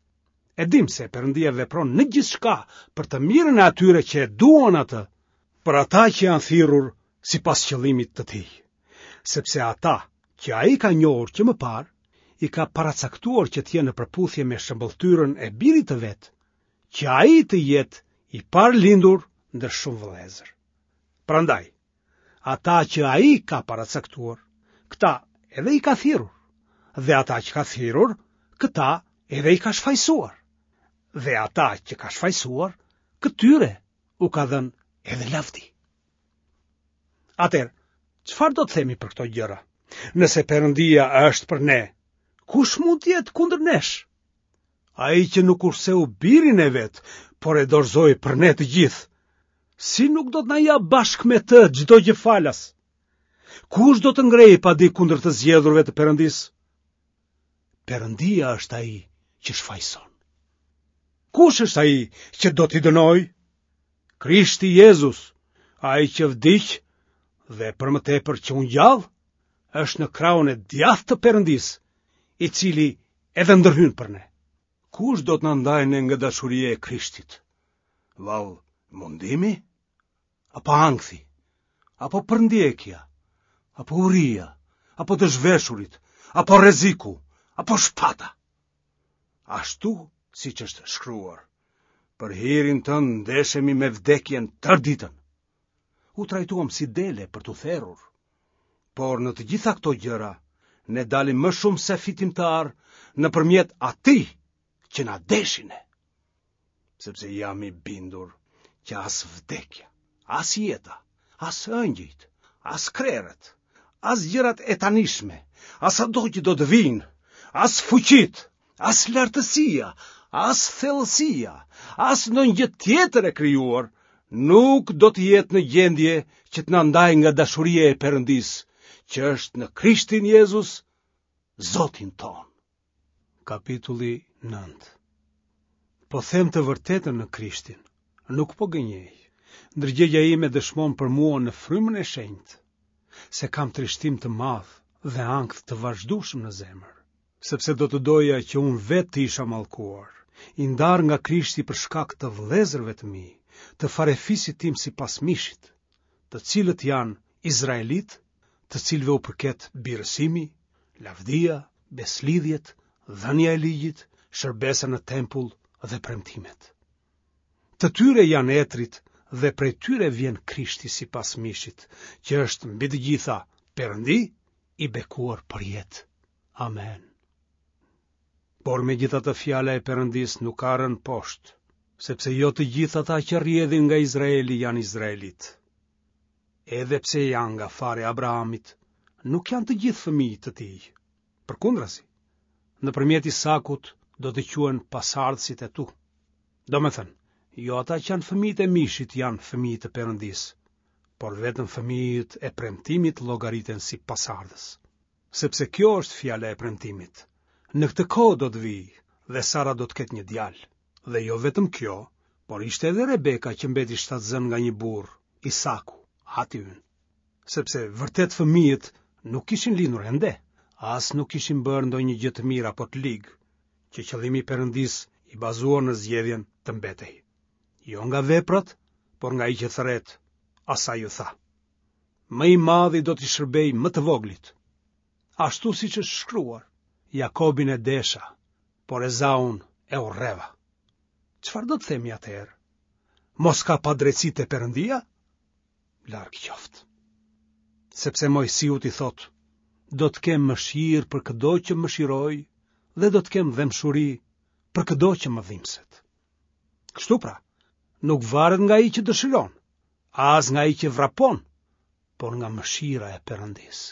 A: E dim se Perëndia vepron në gjithçka për të mirën e atyre që e duan atë, për ata që janë thirrur sipas qëllimit të tij. Sepse ata që ai ka njohur që më parë, i ka paracaktuar që të jenë në përputhje me shëmbëltyrën e birit të vet, që ai të jetë i parë lindur ndër shumë vëllezër. Prandaj, ata që ai ka paracaktuar, këta edhe i ka thirrur, dhe ata që ka thirrur, këta edhe i ka shfaqsuar, dhe ata që ka shfaqsuar, këtyre u ka dhënë edhe lavdi. Atëherë, çfarë do të themi për këto gjëra? Nëse Perëndia është për ne, kush mund të jetë kundër nesh? Ai që nuk urseu birin e vet, por e dorëzoi për ne të gjithë, si nuk do të na jap bashkë me të çdo gjë falas? Kush do të ngrejë pa di kundër të zgjedhurve të Perëndis? Perëndia është ai që shfaqson. Kush është ai që do t'i dënoj? Krishti Jezus, ai që vdiq dhe për më tepër që u ngjall, është në krahun e djathtë të Perëndis, i cili edhe ndërhyn për ne. Kush do të na ndajë ne nga dashuria e Krishtit? Vallë, mundimi? Apo ankthi? Apo përndjekja? Apo uria? Apo të zhveshurit? Apo rreziku? Apo shpata? Ashtu siç është shkruar, për hirin tënd ndeshemi me vdekjen tërë ditën. U trajtuam si dele për t'u therrur. Por në të gjitha këto gjëra, ne dalim më shumë se fitimtar nëpërmjet atij që na deshine. Sepse jam i bindur që as vdekja, as jeta, as ëngjëjt, as krerët, as gjërat e tanishme, as ato që do të vinë, as fuqit, as lartësia, as thellësia, as ndonjë gjë tjetër e krijuar, nuk do të jetë në gjendje që të na ndajë nga dashuria e Perëndis, që është në Krishtin Jezus, Zotin ton. Kapitulli nëntë. Po them të vërtetën në Krishtin, nuk po gënjej. Ndërgjegja ime dëshmon për mua në frymën e shenjtë, se kam trishtim të madh dhe ankth të vazhdueshëm në zemër, sepse do të doja që unë vetë të isha mallkuar, i ndar nga Krishti për shkak të vëllezërve të mi, të farefisit tim sipas mishit, të cilët janë izraelit, të cilëve u përket birësimi, lavdia, beslidhjet, dhënia e ligjit, shërbesa në tempull dhe premtimet. Të tyre janë etrit dhe prej tyre vjen Krishti sipas mishit, që është mbi të gjitha Perëndi i bekuar për jetë. Amen. Por megjithatë fjala e Perëndis nuk ka rënë poshtë, sepse jo të gjithë ata që rrjedhin nga Izraeli janë izraelit. Edhe pse janë nga fare Abrahamit, nuk janë të gjithë fëmijët të tij. Përkundrazi, nëpërmjet Isakut do të quhen pasardhësit e tu. Domethënë, jo ata që janë fëmijët e mishit janë fëmijët e Perëndis, por vetëm fëmijët e premtimit llogariten si pasardhës. Sepse kjo është fjala e premtimit. Në këtë kohë do të vijë dhe Sara do të ketë një djalë. Dhe jo vetëm kjo, por ishte edhe Rebeka që mbeti shtatzën nga një burr, Isaku, ati ynë. Sepse vërtet fëmijët nuk kishin lindur ende, as nuk kishin bërë ndonjë gjë të mirë apo të ligë, që qëllimi i Perëndis i bazuar në zgjedhjen të mbetej. Jo nga veprat, por nga ai që thret, asaj ju tha: Më i madhi do t'i shërbej më të voglit. Ashtu siç është shkruar, Jakobin e desha, por Ezaun e urreva. Çfarë do të themi atëherë? Mos ka padrejtësi te Perëndia? Larg qoftë. Sepse Mojsiu i thot: Do të kem mëshirë për çdo që mëshiroj, dhe do të kem dhemshuri për çdo që më dhimbset. Kështu pra, nuk varet nga ai që dëshiron, as nga ai që vrapon, por nga mëshira e Perëndis.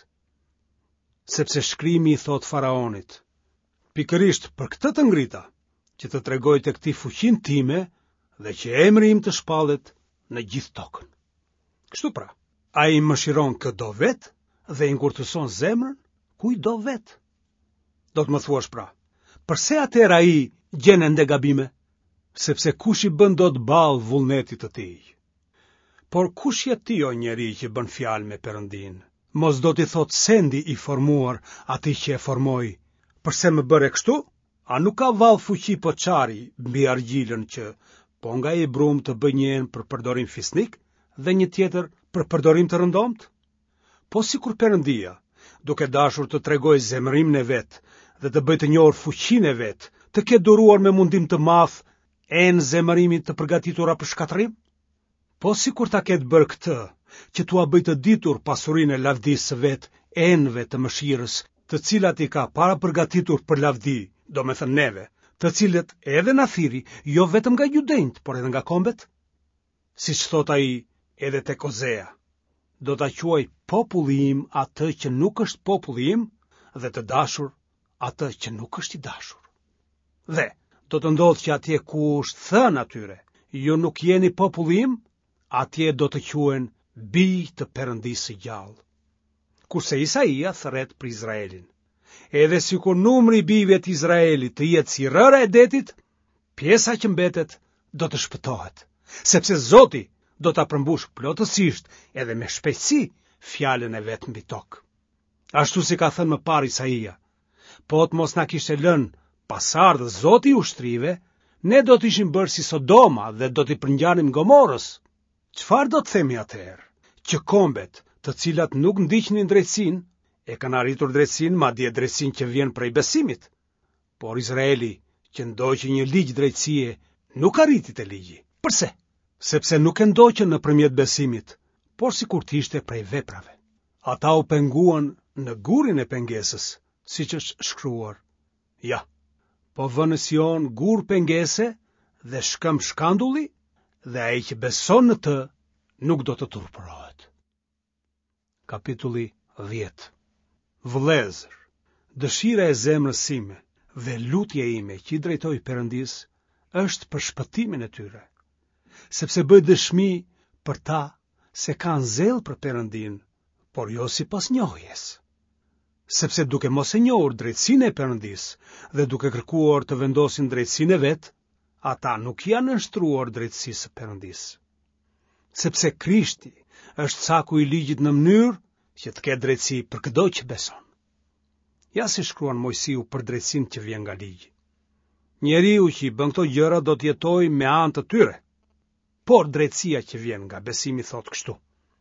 A: Sepse shkrimi i thot Faraonit: Pikërisht për këtë të ngrita, që të tregoj të këtij fuqin time dhe që emri im të shpallet në gjithë tokën. Kështu pra, ai mëshiron këdo vet dhe i ngurtëson zemrën kujdo vet. Do të më thuash pra, përse atëherë ai gjen ende gabime? Sepse kush i bën dot ball vullnetit të tij. Por kush je ti o njeri që bën fjalë me Perëndin? Mos do t'i thot sendi i formuar atij që e formoi: Përse më bëre kështu? A nuk ka vallë fuqi po çari mbi argjilën që po nga i brum të bëj një enë për përdorim fisnik dhe një tjetër për përdorim të rëndomt? Po sikur Perëndia, duke dashur të tregojë zemërimin e vet dhe të bëjë të njohur fuqinë e vet, të ketë duruar me mundim të madh enë zemërimit të përgatitura për shkatërrim? Po sikur ta ketë bërë këtë, që tua bëj të ditur pasurinë e lavdisë së vet, enëve të mëshirës, të cilat i ka para përgatitur për lavdi, do me thënë neve, të cilët edhe na thiri, jo vetëm nga judenjt, por edhe nga kombet? Si që thot ai edhe tek Ozea: Do ta quaj populli im atë që nuk është populli im, dhe të dashur atë që nuk është i dashur. Dhe do të ndodhë që atje ku është thënë atyre: Ju nuk jeni populli im, atje do të quhen bij të Perëndisë së gjallë. Kurse Isaia thret për Izraelin: Edhe sikur numri i bijve të Izraelit të jetë si rëra e detit, pjesa që mbetet do të shpëtohet, sepse Zoti do ta përmbush plotësisht edhe me shpejtësi fjalën e vet mbi tokë. Ashtu si ka thënë më parë Isaia: Po të mos na kishte lënë pasardhë Zoti i ushtrive, ne do të ishim bërë si Sodoma dhe do t'i përngjanim Gomorës. Çfarë do të themi atëherë? Që kombet, të cilat nuk ndiqnin drejtësinë, e kanë arritur drejtësinë, madje drejtësinë që vjen prej besimit. Por Izraeli, që ndoqi një ligj drejtësie, nuk arriti te ligji. Përse? Sepse nuk e ndoqën nëpërmjet besimit, por sikur të ishte prej veprave. Ata u penguan në gurin e pengesës, siç është shkruar: Ja, po vë në Sion gur pengese dhe shkëm shkandulli, dhe ai që beson në të nuk do të turpërohet. Kapitulli dhjetë. Vëllezër, dëshira e zemrës sime dhe lutja ime që i drejtoj Perëndis është për shpëtimin e tyre, sepse bëj dëshmi për ta se kanë zell për Perëndin, por jo sipas njohjes. sepse duke mos e njohur drejtsinë e Perëndis dhe duke kërkuar të vendosin drejtsinë e vet, ata nuk janë nështruar drejtësisë së Perëndis. Sepse Krishti është caku i ligjit në mënyrë që të ketë drejtësi për çdo që beson. Ja si shkruan Mojsiu për drejtsinë që vjen nga ligji. Njeriu që i bën këto gjëra do të jetojë me anë të tyre. Por drejtësia që vjen nga besimi thot kështu: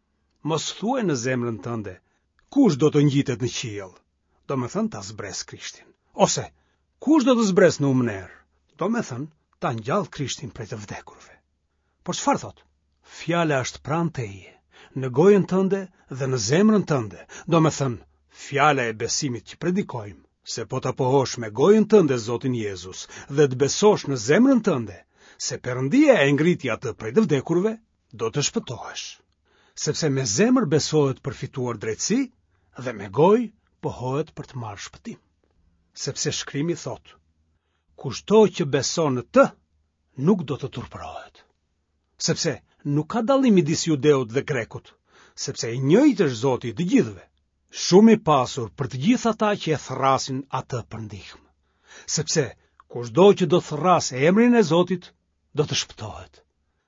A: mos thuaj në zemrën tënde, kush do të ngjitet në qiell? Do me thënë ta zbres Krishtin. Ose, kush do të zbres në umner? Do me thënë ta ngjall Krishtin prej të vdekurve. Por çfarë thot? Fjala është pranë teje, në gojën tënde dhe në zemrën tënde. Do me thënë, fjala e besimit që predikojmë, se po ta pohosh me gojën tënde Zotin Jezus dhe të besosh në zemrën tënde se Perëndia e ngriti atë prej të vdekurve, do të shpëtohesh. Sepse me zemër besohet për fituar drejtësi dhe me gojë pohohet për të marrë shpëtim. Sepse shkrimi thot: kushto që beson në të, nuk do të turpërohet. Sepse nuk ka dallim midis judeut dhe grekut, sepse i njëjtë është Zoti i të gjithëve, shumë i pasur për të gjithë ata që e thrasin atë për ndihmë. Sepse kushdo që do thras emrin e Zotit, do të shpëtohet.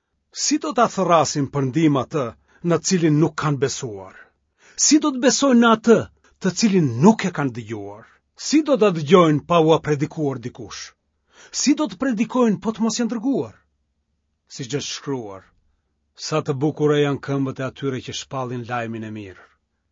A: Si do ta thrasin për ndihmë atë në cilin nuk kanë besuar? Si do të besojnë në atë të cilin nuk e kanë dëgjuar? Si do të dëgjojnë pa u predikuar dikush? Si do të predikojnë po të mos janë dërguar? Si që është shkruar: sa të bukura janë këmbët e atyre që shpallin lajmin e mirë.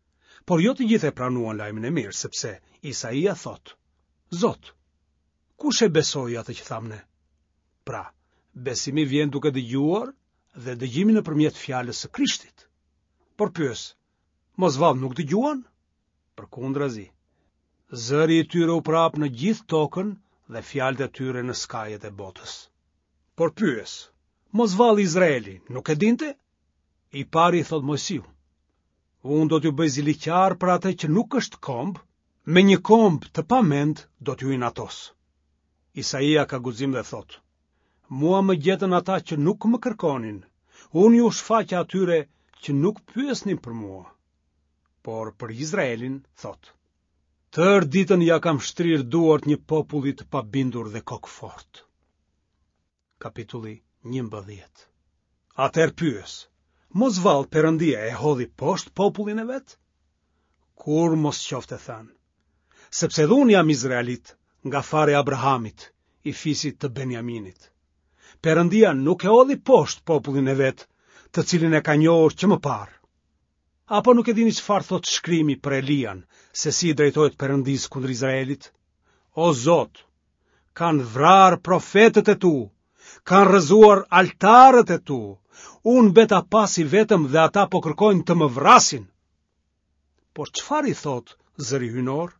A: Por jo të gjithë e pranuan lajmin e mirë, sepse Isaia thot: Zot, kush e besoi atë që thamë ne? Pra, besimi vjen duke dëgjuar dhe dëgjimi nëpërmjet fjalës së Krishtit. Por pyes, mos vallë nuk dëgjuan? Përkundrazi, zëri i tyre u prap në gjithë tokën dhe fjalët e tyre në skajet e botës. Por pyes, mos vallë Izraeli nuk e dinte? I pari thot Mojsiu: unë do t'ju bëj ziliqar për atë që nuk është komb, me një komb të pamend do t'ju inatos. Isaia ka guxim dhe thot: mua më gjetën ata që nuk më kërkonin, unë ju shfaqa atyre që nuk pyesnin për mua. Por për Izraelin thot: tërë ditën ja kam shtrirë duart një populli të pabindur dhe kokfort. Kapitulli njëmbëdhjetë. Atëherë pyes: mos vallë Perëndia e hodhi poshtë popullin e vet? Kur mos qofte thënë, sepse dhe unë jam Izraelit, nga fare Abrahamit, i fisit të Benjaminit. Perëndia nuk e hodhi poshtë popullin e vet, të cilin e ka njohur që më parë. Apo nuk e dini çfarë thot shkrimi për Elian, se si i drejtohet Perëndis kundër Izraelit? O Zot, kanë vrarë profetët e tu, kanë rrëzuar altarët e tu, unë beta pasi vetëm dhe ata po kërkojnë të më vrasin. Por çfarë i thot zëri hynor?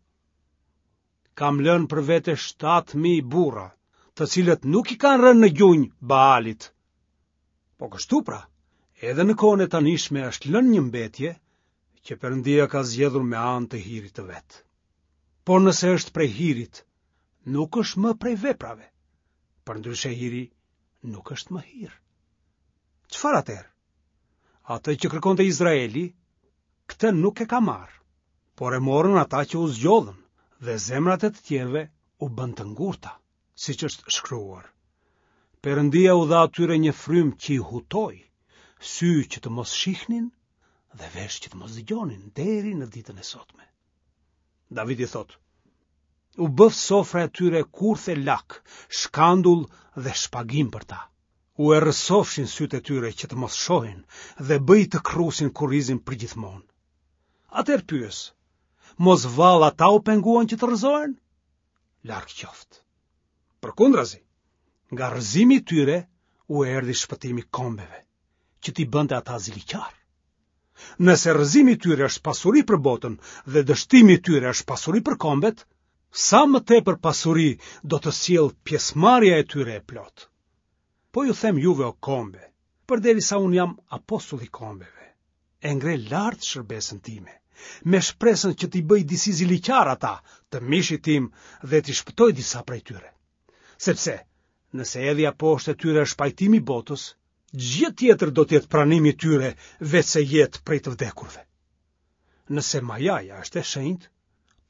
A: Kam lënë për vete shtatë mijë burra, të cilët nuk i kanë rënë në gjunjë Baalit. Po kështu pra, edhe në kohën e tanishme është lënë një mbetje që Perëndia ka zgjedhur me anë të hirit të vet. Por nëse është prej hirit, nuk është më prej veprave. Përndryshe hiri nuk është më hir. Çfarë atëherë? Atë që kërkonte Izraeli, këtë nuk e ka marrë, por e morën ata që u zgjodhën, dhe zemrat e të tjerëve u bën të ngurta, siç është shkruar. Perëndia u dha atyre një frym që i hutoi, sy që të mos shihnin dhe vesh që të mos dëgjonin deri në ditën e sotme. Davidi thot: u bëf sofra e tyre kurthe lak, shkandull dhe shpagim për ta. U errësofshin sytë e tyre që të mos shohin dhe bëj të krusin kurrizin përgjithmonë. Atëherë pyes: mos vallë ata u penguan që të rrëzohen? Larg qoftë. Përkundrazi, nga rrëzimi i tyre u erdhi shpëtimi kombeve, që t'i bënte ata ziliqar. Nëse rrëzimi i tyre është pasuri për botën dhe dështimi i tyre është pasuri për kombet, sa më tepër pasuri do të sjellë pjesëmarrja e tyre e plot. Po ju them juve o kombe, përderisa unë jam apostull i kombeve, e ngre lart shërbesën time, me shpresën që t'i bëj disi ziliqar ata të mishit tim dhe t'i shpëtoj disa prej tyre. Sepse, nëse edhja poshtë e tyre është pajtimi botës, gjë tjetër do t'jetë pranimi tyre veç se jetë prej të vdekurve. Nëse majaja është e shenjtë,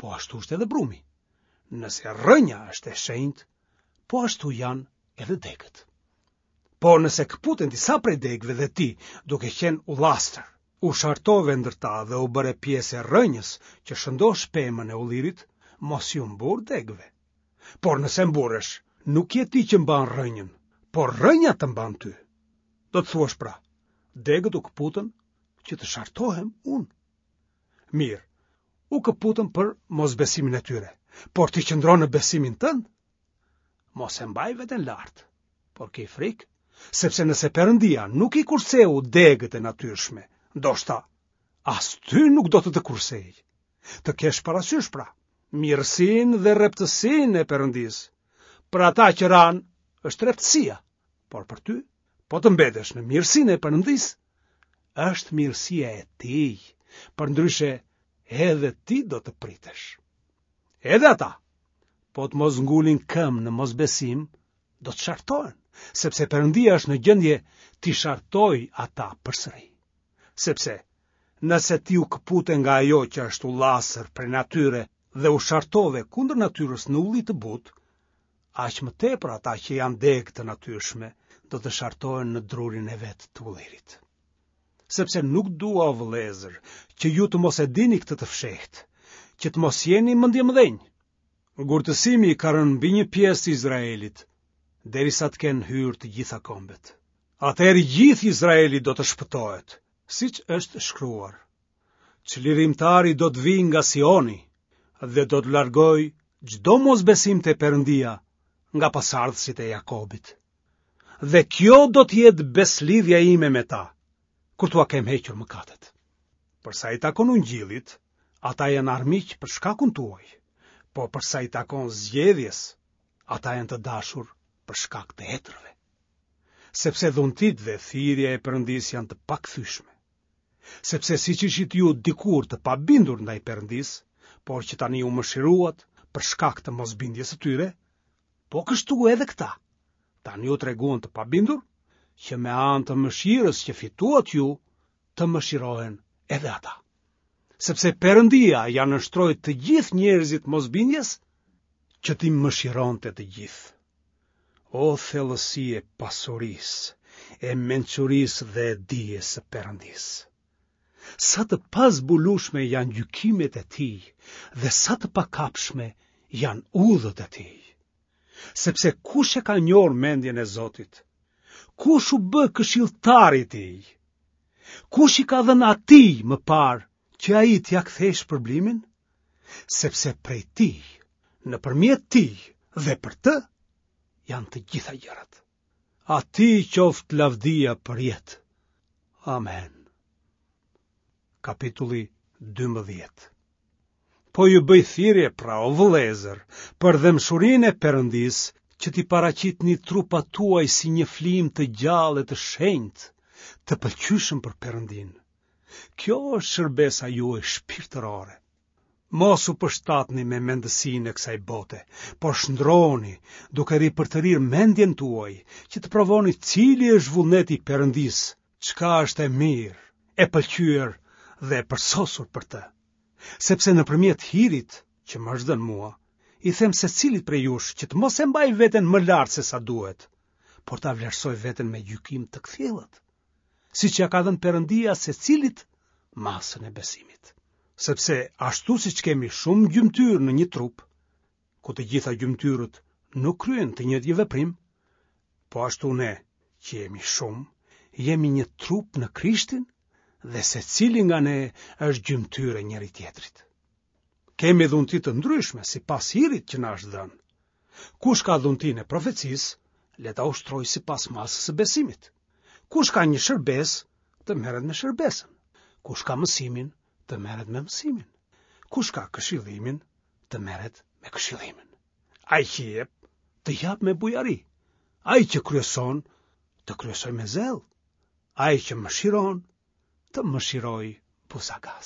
A: po ashtu është edhe brumi. Nëse rënja është e shenjtë, po ashtu janë edhe degët. Po nëse këputen disa prej degëve dhe ti, duke qenë ullastër, u shartove ndërta dhe u bëre pjesë e rënjës që shëndosh pemën e ullirit, mos ju mbur degëve. Por nëse mburesh, nuk je ti që mban rënjën, por rënja të mban ty. Do të thuash pra, degët u këputën që të shartohem unë. Mirë, u këputën për mosbesimin e tyre, por ti qëndron në besimin tënd, mos e mbaj veten lart, por ke frikë, sepse nëse Perëndia nuk i kurseu degët e natyrshme, ndoshta as ty nuk do të të kursej. Të kesh parasysh pra, mirësinë dhe rreptësinë e Perëndisë. Për ata që ran është rreptësia, por për ty, po të mbetesh në mirësinë e Perëndisë, është mirësia e tij, përndryshe edhe ti do të pritesh. Edhe ata, po të mos ngulin këmbë në mosbesim, do të shartohen, sepse Perëndia është në gjendje t'i shartoj ata përsëri. Sepse, nëse ti u këpute nga ajo që është ullasër për natyre dhe u shartove kundër natyrës në ulli të butë, aq më tepër ata që janë degë të natyrshme do të shartohen në drurin e vet të ullirit. Sepse nuk dua, o vëllezër, që ju të mos e dini këtë të fshehtë, që të mos jeni mendjemëdhenj. Ngurtësimi ka rënë mbi një pjesë të Izraelit, derisa të kenë hyrë të gjitha kombet. Atëherë gjithë Izraeli do të shpëtohet, siç është shkruar. Çlirimtari do të vijë nga Sioni dhe do të largoj çdo mosbesim te Perëndia nga pasardhësit e Jakobit. Dhe kjo do të jetë beslidhja ime me ta, kur tua kem hequr mëkatet. Për sa i takon ungjillit, ata janë armiq për shkakun tuaj, po për sa i takon zgjedhjes, ata janë të dashur për shkak të hetërve. Sepse dhuntit dhe thirrja e Perëndisë janë të pakthyeshme. Sepse siç ishit ju dikur të pabindur ndaj Perëndisë, por që tani u mëshiruat për shkak të mosbindjes së tyre, po kështu edhe këta, tani u treguan të pabindur, që me anë të mëshirës që fituat ju, të mëshirohen edhe ata. Sepse Perëndia ja nështroi të gjithë njerëzit mosbindjes, që ti mëshironte të gjithë. O thellësi e pasurisë, e mençurisë dhe e dijes së Perëndisë. Sa të pazbulueshme janë gjykimet e tij, dhe sa të pakapshme janë udhët e tij. Sepse kush e ka njohur mendjen e Zotit? Kush u bë këshilltari i tij? Kush i ka dhënë atij më parë që ai t'ia kthejë shpërblimin? Sepse prej tij, nëpërmjet tij dhe për të, janë të gjitha gjërat. Atij qoftë lavdia për jetë. Amen. Kapitulli dymbëdhjetë. Po ju bëj thirrje pra, o vëllezër, për dëmshurinë e Perëndisë, që t'i paraqitni trupat tuaj si një flim të gjallë e të shenjtë, të pëlqyeshëm për Perëndinë. Kjo është shërbesa juaj shpirtërore. Mos u përshtatni me mendësinë e kësaj bote, por shndroni duke ripërtërir mendjen tuaj, që të provoni cili është vullneti i Perëndisë, çka është e mirë, e pëlqyer dhe e përsosur për të. Sepse nëpërmjet hirit që më është dhënë mua, i them secilit prej jush që të mos e mbaj veten më lart se sa duhet, por ta vlerësoj veten me gjykim të kthjellët, siç ja ka dhënë Perëndia secilit masën e besimit. Sepse ashtu siç kemi shumë gjymtyr në një trup, ku të gjitha gjymtyrët nuk kryen të njëjtin veprim, po ashtu ne, që jemi shumë, jemi një trup në Krishtin, dhe secili nga ne është gjymtyr e njëri tjetrit. Kemi dhunti të ndryshme sipas hirit që na është dhënë. Kush ka dhuntinë e profecisë, le ta ushtrojë sipas masës së besimit. Kush ka një shërbesë, të merret me shërbesën. Kush ka mësimin, të merret me mësimin. Kush ka këshillimin, të merret me këshillimin. Ai që jep, të jap me bujari. Ai që kryeson, të kryesoj me zell. Ai që mëshiron, të mëshiroj buzagas.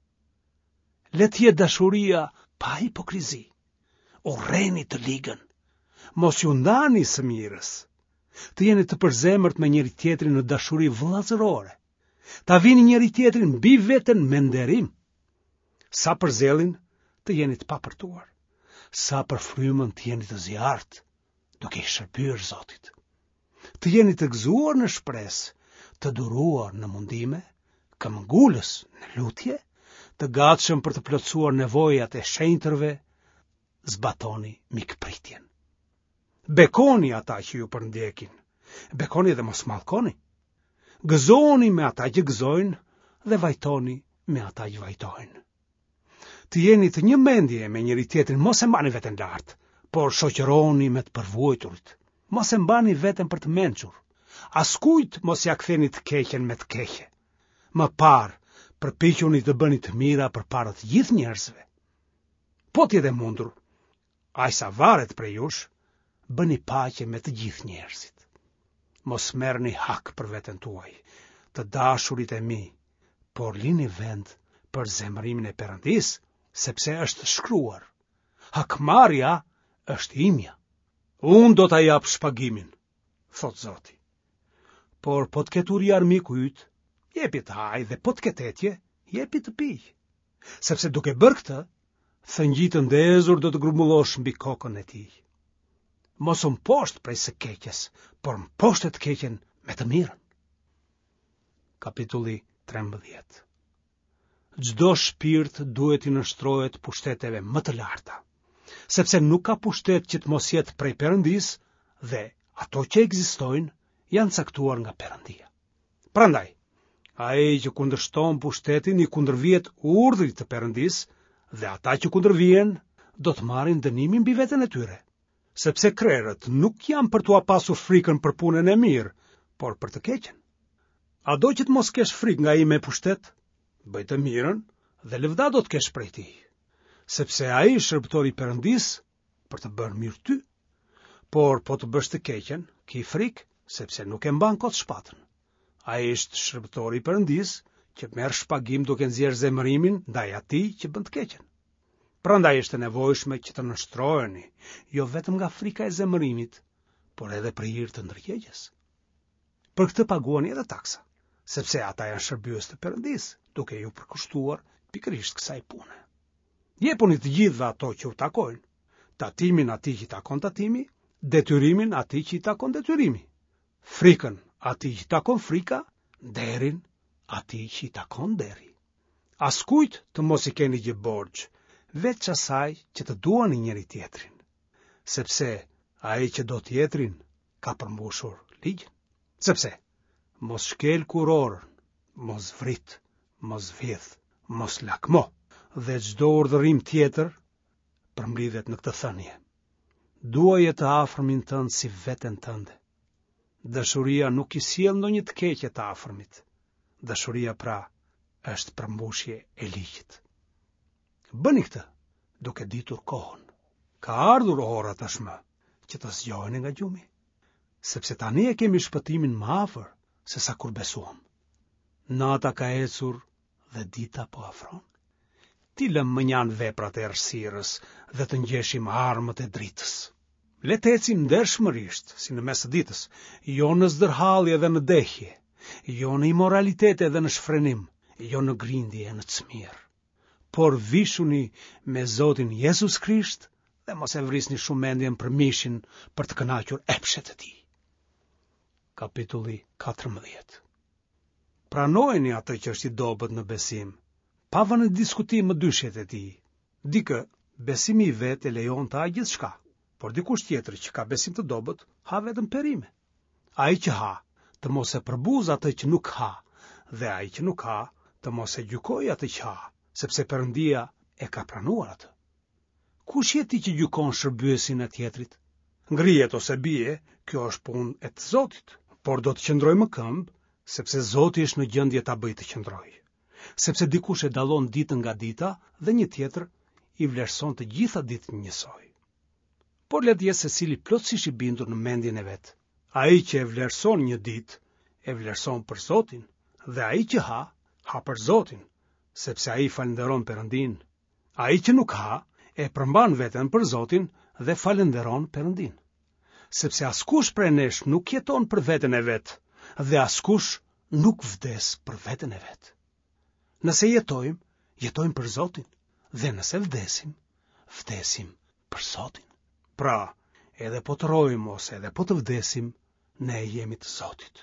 A: Le të jetë dashuria pa hipokrizi. Urreni të ligën. Mos ju ndani së mirës. Të jeni të përzemërt me njëri tjetrin në dashuri vëllazërore. Ta vini njëri tjetrin mbi veten me nderim. Sa për zellin, të jeni të papërtuar, sa për frymën të jeni të zjarrt, duke i shërbyer Zotit. Të jeni të gëzuar në shpresë, të duruar në mundime, këmbgulës në lutje, të gatshëm për të plotësuar nevojat e shenjtërve, zbatoni mikpritjen. Bekoni ata që ju përndjekin, bekoni dhe mos mallkoni. Gëzoni me ata që gëzojnë dhe vajtoni me ata që vajtojnë. Të jeni të një mendje me njëri tjetrin, mos e mbani veten lart, por shoqëroni me të përvojturit. Mos e mbani veten për të mençur. Askujt mos ja ktheni të keqen me të keqe. Më parë, përpiquni të bëni të mira përpara të gjithë njerëzve. Po t'jete mundur, aq sa varet prej jush, bëni paqe me të gjithë njerëzit. Mos merrni hak për veten tuaj, të dashurit e mi, por lini vend për zemërimin e Perëndis, sepse është shkruar: hakmarrja është imja. Unë do t'a jap shpagimin, thot Zoti. Por po të ketë uri armiku yt, jepi të haj, dhe po të ketë etje, jepi të pij. Sepse duke bërë këtë, thëngjit të ndezur do të grumbullosh mbi kokën e tij. Mos u mposht prej së keqes, por mposhtet të keqen me të mirën. Kapitulli trembëdhjetë. Çdo shpirt duhet i nështrohet pushteteve më të larta, sepse nuk ka pushtet që të mos jetë prej Perëndis, dhe ato që ekzistojnë janë caktuar nga Perëndia. Prandaj, ai që kundërshton pushtetin i kundërvihet urdhrit të Perëndis, dhe ata që kundërvihen do të marrin dënimin mbi veten e tyre, sepse krerët nuk janë për t'u pasur frikën për punën e mirë, por për të keqen. A do që të mos kesh frikë nga ai me pushtet? Bëj të mirën dhe lëvda do të kesh prej tij, sepse ai është shërbëtori i Perëndis për të bërë mirë ty. Por po të bësh të keqen, ki frikë, sepse nuk e mban kot shpatën. Ai është shërbëtori i Perëndis që merr shpagim duke nxjerrë zemërimin ndaj atij që bën të keqen. Prandaj është e nevojshme që të nështroheni, jo vetëm nga frika e zemërimit, por edhe për hir të ndërgjegjës. Për këtë paguani edhe taksa, sepse ata janë shërbyes të Perëndis, duke ju përkushtuar pikërisht kësaj pune. Jepuni të gjithëve ato që u takojnë, tatimin atij që takon tatimi, detyrimin atij që i takon detyrimi, frikën atij që takon frika, derin atij që i takon deri. Askujt të mos i keni gjë borxh, veç asaj që të duani njëri tjetrin, sepse ai që do tjetrin ka përmbushur ligjin. Sepse mos shkel kurorën, mos vrit, mos vjedh, mos lakmo, dhe çdo urdhërim tjetër përmbledhet në këtë thënie: duaje të afërmin tënd si veten tënde. Dashuria nuk i sjell ndonjë të keqe të afërmit. Dashuria pra është përmbushje e ligjit. Bëni këtë duke ditur kohën. Ka ardhur ora tashmë që të zgjoheni nga gjumi, sepse tani e kemi shpëtimin më afër se sa kur besuam. Nata ka ecur dhe dita po afron. Ti lëm mënjan veprat e errësirës dhe të ngjeshim armët e dritës. Le të ecim ndershmërisht, si në mes të ditës, jo në zdërhallje dhe në dehje, jo në imoralitet dhe në shfrenim, jo në grindje e në çmir. Por vishuni me Zotin Jezus Krisht dhe mos e vrisni shumë mendjen për mishin për të kënaqur epshet e tij. Kapitulli katërmbëdhjetë. Pranojeni atë që është i dobët në besim, pa vënë në diskutim më dyshjet e tij. Dikë, besimi i vet e lejon të ha gjithçka, por dikush tjetër që ka besim të dobët, ha vetëm perime. Ai që ha, të mos e përbuz atë që nuk ha, dhe ai që nuk ha, të mos e gjykoj atë që ha, sepse Perëndia e ka pranuar atë. Kush je ti që gjykon shërbyesin e tjetrit? Ngrihet ose bie, kjo është punë e të Zotit, por do të qëndroj më këmbë, sepse Zoti është në gjendje ta bëjë të qëndroj. Sepse dikush e dallon ditën nga dita dhe një tjetër i vlerëson të gjitha ditën njësoj. Por le të jetë secili plotësisht i bindur në mendjen e vet. Ai që e vlerëson një ditë, e vlerëson për Zotin, dhe ai që ha, ha për Zotin, sepse ai falenderon Perëndin. Ai që nuk ha, e përmban veten për Zotin dhe falenderon Perëndin. Sepse askush prej nesh nuk jeton për veten e vet, dhe askush nuk vdes për veten e vet. Nëse jetojmë, jetojmë për Zotin, Dhe nëse vdesim, vdesim për Zotin. Pra, edhe po të rojmë ose edhe po të vdesim, ne jemi të Zotit.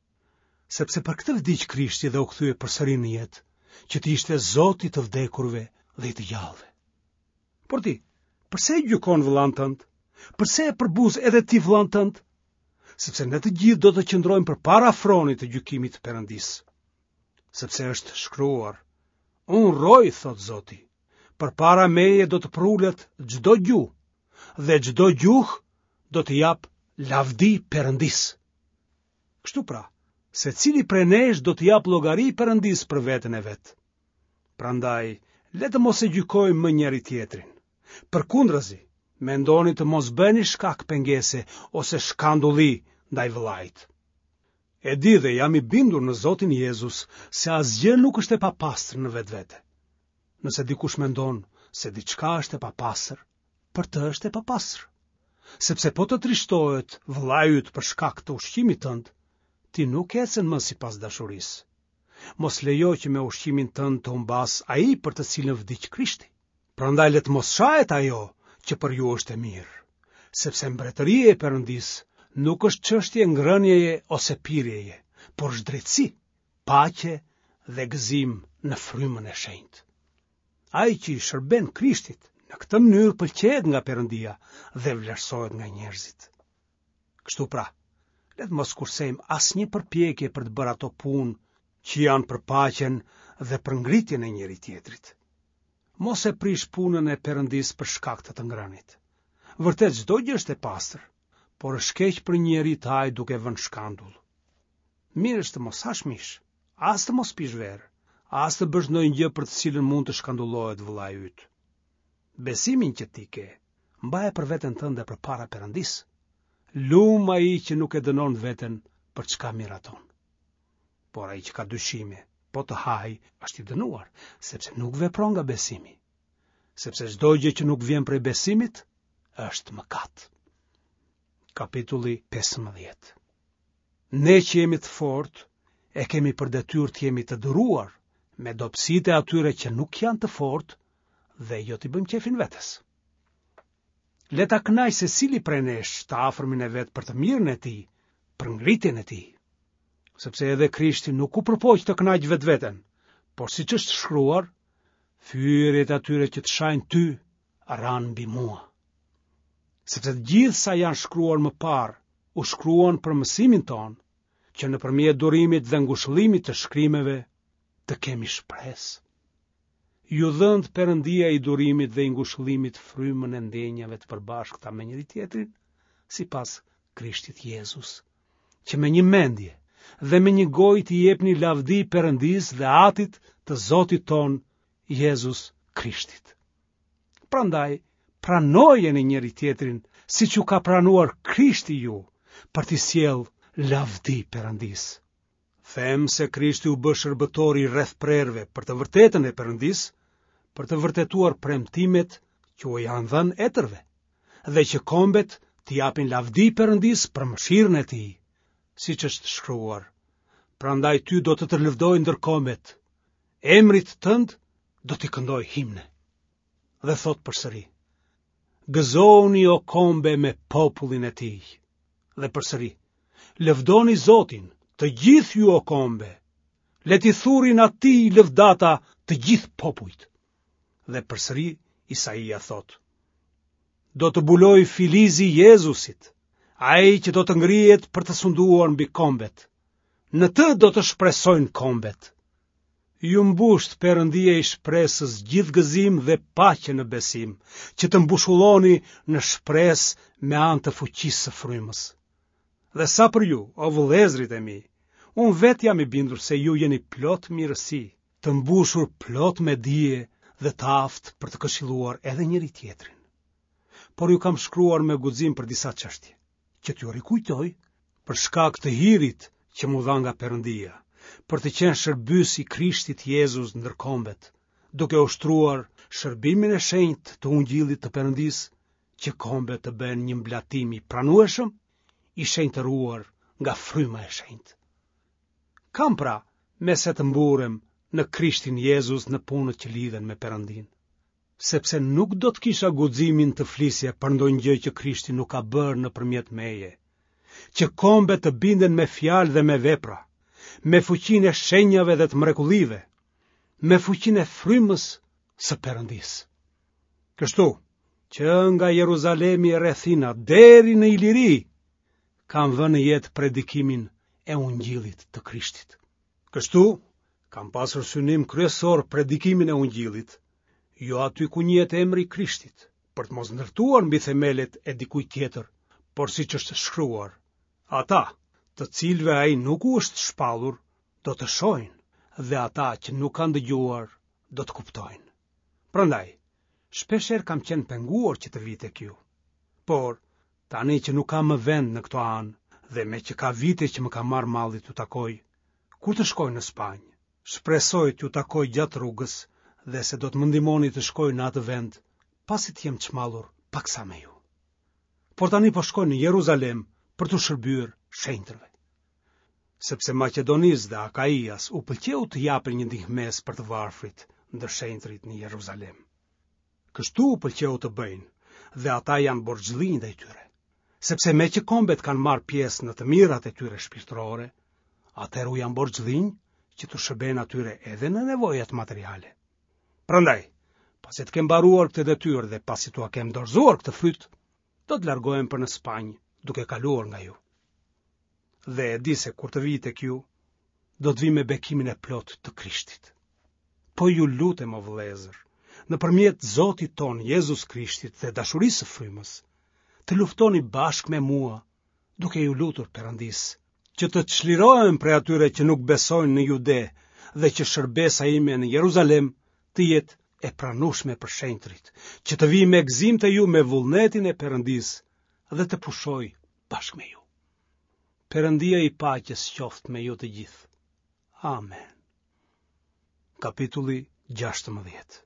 A: Sepse për këtë vdiq Krishti dhe u kthye përsëri në jetë, që të ishte Zoti të vdekurve dhe i të gjallëve. Por ti, përse e gjykon vëllain tënd? Përse e përbuz edhe ti vëllain tënd? Sepse ne të gjithë do të qëndrojmë përpara afronit të gjykimit të Perëndis. Sepse është shkruar: Unë roj, thot Zoti, përpara meje do të prulet çdo gjuhë, dhe çdo gjuhë do të jap lavdi Perëndis. Kështu pra, secili prej nesh do të jap llogari Perëndis për veten e vet. Prandaj, le të mos e gjykojmë më njëri tjetrin. Përkundrazi, mendoni të mos bëni shkak pengese ose shkandulli ndaj vëllait. E di dhe jam i bindur në Zotin Jezus se asgjë nuk është e papastër në vetvete. Nëse dikush mendon se diçka është e papastër, për të është e papastër. Sepse po të trishtohet vëllai yt për shkak të ushqimit tënd, ti nuk ecën më sipas dashurisë. Mos lejo që me ushqimin tënd të humbas ai për të cilën vdiq Krishti. Prandaj le të mos shahet ajo që për ju është e mirë, sepse mbretëria e Perëndis nuk është çështje ngrënjeje ose pirjeje, por është drejtësi, paqe dhe gëzim në frymën e shenjtë. Ai që i shërben Krishtit në këtë mënyrë pëlqehet nga Perëndia dhe vlerësohet nga njerëzit. Kështu pra, le të mos kursejmë asnjë përpjekje për të bërë ato punë që janë për paqen dhe për ngritjen e njëri tjetrit. Mos e prish punën e Perëndis për shkak të të ngrënit. Vërtet çdo gjë është e pastër, por është keq për njeri të haj duke vënë shkandull. Mirë është të mos hash mish, as të mos pish verë, as të bësh ndonjë gjë për të cilën mund të shkandullohet vëllai yt. Besimin që ti ke, mbaje për veten tënde përpara Perëndis. Lum ai që nuk e dënon veten për çka miraton. Por ai që ka dyshime, po të haj, është i dënuar, sepse nuk vepron nga besimi. Sepse çdo gjë që nuk vjen prej besimit është mëkat. Kapitulli pesëmbëdhjetë. Ne që jemi të fortë, e kemi për detyrë të jemi të duruar me dobësitë e atyre që nuk janë të fortë dhe jo t'i bëjmë qefin vetes. Le ta kënaq secili prej nesh të afërmin e vet për të mirën e tij, për ngritjen e tij. Sepse edhe Krishti nuk u përpoq të kënaq vetveten, por siç është shkruar, fyerjet atyre që të shajnë ty ran mbi mua. Sepse të gjithë sa janë shkruar më parë, u shkruan për mësimin ton, që nëpërmjet durimit dhe ngushëllimit të shkrimeve të kemi shpresë. Ju dhënd Perëndia i durimit dhe i ngushëllimit frymën e ndenjave të përbashkëta me njëri tjetrin, sipas Krishtit Jezus, që me një mendje dhe me një gojë t'i jepni lavdi Perëndis dhe Atit të Zotit ton, Jezus Krishtit. Prandaj, pranojeni njëri tjetrin siç u ka pranuar Krishti ju, për t'i sjell lavdi Perëndis. Them se Krishti u bë shërbëtori rreth prerve për të vërtetën e Perëndis, për të vërtetuar premtimet që u janë dhënë etërve, dhe që kombet t'i japin lavdi Perëndis për mëshirën e tij, siç është shkruar. Prandaj ty do të të lëvdoj ndër kombet, emrit tënd do t'i këndoj himne. Dhe thot përsëri: Gëzoni o kombe me popullin e tij. Dhe përsëri: Lëvdoni Zotin, të gjithë ju o kombe, le t'i thurin atij lëvdata të gjithë popujt. Dhe përsëri Isaia thot: Do të buloj filizi i Jezusit, ai që do të ngrihet për të sunduar mbi kombet. Në të do të shpresojnë kombet. Ju mbusht Perëndia i shpresës gjithë gëzim dhe paqe në besim, që të mbushulloni në shpresë me anë të fuqisë së frymës. Dhe sa për ju, o vëllezërit e mi, unë vetë jam i bindur se ju jeni plot mirësi, të mbushur plot me dije dhe të aftë për të këshilluar edhe njëri tjetrin. Por ju kam shkruar me guxim për disa çështje, që t'ju rikujtoj për shkak të hirit që mu dha nga Perëndia, për të qenë shërbys i Krishtit Jezus ndër kombet, duke ushtruar shërbimin e shenjtë të ungjillit të Perëndis, që kombet të bëhen një mblatim i pranueshëm, i shenjtëruar nga fryma e shenjtë. Kam pra me se të mburem në Krishtin Jezus në punët që lidhen me Perëndin. sepse nuk do të kisha guximin të flisje për ndonjë gjë që Krishti nuk ka bërë nëpërmjet meje, që kombet të binden me fjalë dhe me vepra, me fuqinë e shenjave dhe të mrekullive, me fuqinë e frymës së Perëndisë. Kështu që nga Jeruzalemi e rrethina deri në Iliri, kam vënë jetë predikimin e ungjillit të Krishtit. Kështu, kam pasur synim kryesor predikimin e ungjillit, jo aty ku njihet emri i Krishtit, për të mos ndërtuar mbi themelet e dikujt tjetër, por siç është shkruar, ata të cilëve ai nuk u është shpallur, do të shohin, dhe ata që nuk kanë dëgjuar, do të kuptojnë. Prandaj, shpeshherë kam qenë penguar që të vi tek ju. Por, tani që nuk kam më vend në këto anë, dhe me që ka vite që më ka marrë malli t'ju takoj, kur të shkoj në Spanjë, shpresoj t'ju takoj gjatë rrugës, dhe se do të më ndihmoni të shkoj në atë vend, pasi të jem çmallur paksa me ju. Por tani po shkoj në Jeruzalem për të shërbyer shenjtërve. Sepse Maqedonisë dhe Akaias u pëlqeu të japin një ndihmes për të varfrit ndër shenjtërit në Jeruzalem. Kështu u pëlqeu të bëjnë, dhe ata janë borxhllin ndaj tyre. Sepse me që kombet kanë marrë pjesë në të mirat e tyre shpirtërore, atëherë u janë borxhllin që të shërbejnë atyre edhe në nevojat materiale. Prandaj, pasi të kem mbaruar këtë detyrë dhe pasi t'ua kem dorëzuar këtë fryt, do të largohem për në Spanjë, duke kaluar nga ju. Dhe e di se kur të vi tek ju, do të vi me bekimin e plot të Krishtit. Po ju lutem o vëllezër, nëpërmjet Zotit ton Jezus Krishtit dhe dashurisë së frymës, të luftoni bashkë me mua, duke ju lutur Perëndisë, që të çlirohem prej atyre që nuk besojnë në Jude dhe që shërbesa ime në Jeruzalem të jetë e pranueshme për shenjtërit, që të vi me gëzim të ju me vullnetin e Perëndisë dhe të pushoj bashkë me ju. Perëndia i paqes qoftë me ju të gjithë. Amen. Kapitulli gjashtëmbëdhjetë.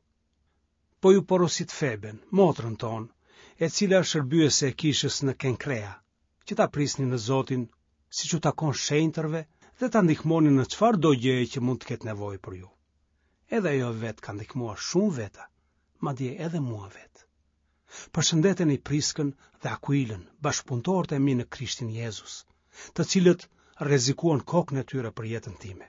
A: Po ju porosit Feben, motrën tonë, e cila është shërbyese e kishës në Kenkrea, që ta prisni në Zotin, siç u takon shenjtërve, dhe ta ndihmoni në çfarëdo gjëje që mund të ketë nevojë për ju. Edhe ajo vetë ka ndihmuar shumë veta, madje edhe mua vetë. Përshëndeteni Priskën dhe Akuilën, bashkëpunëtorët e mi në Krishtin Jezus, të cilët rrezikuan kokën e tyre për jetën time.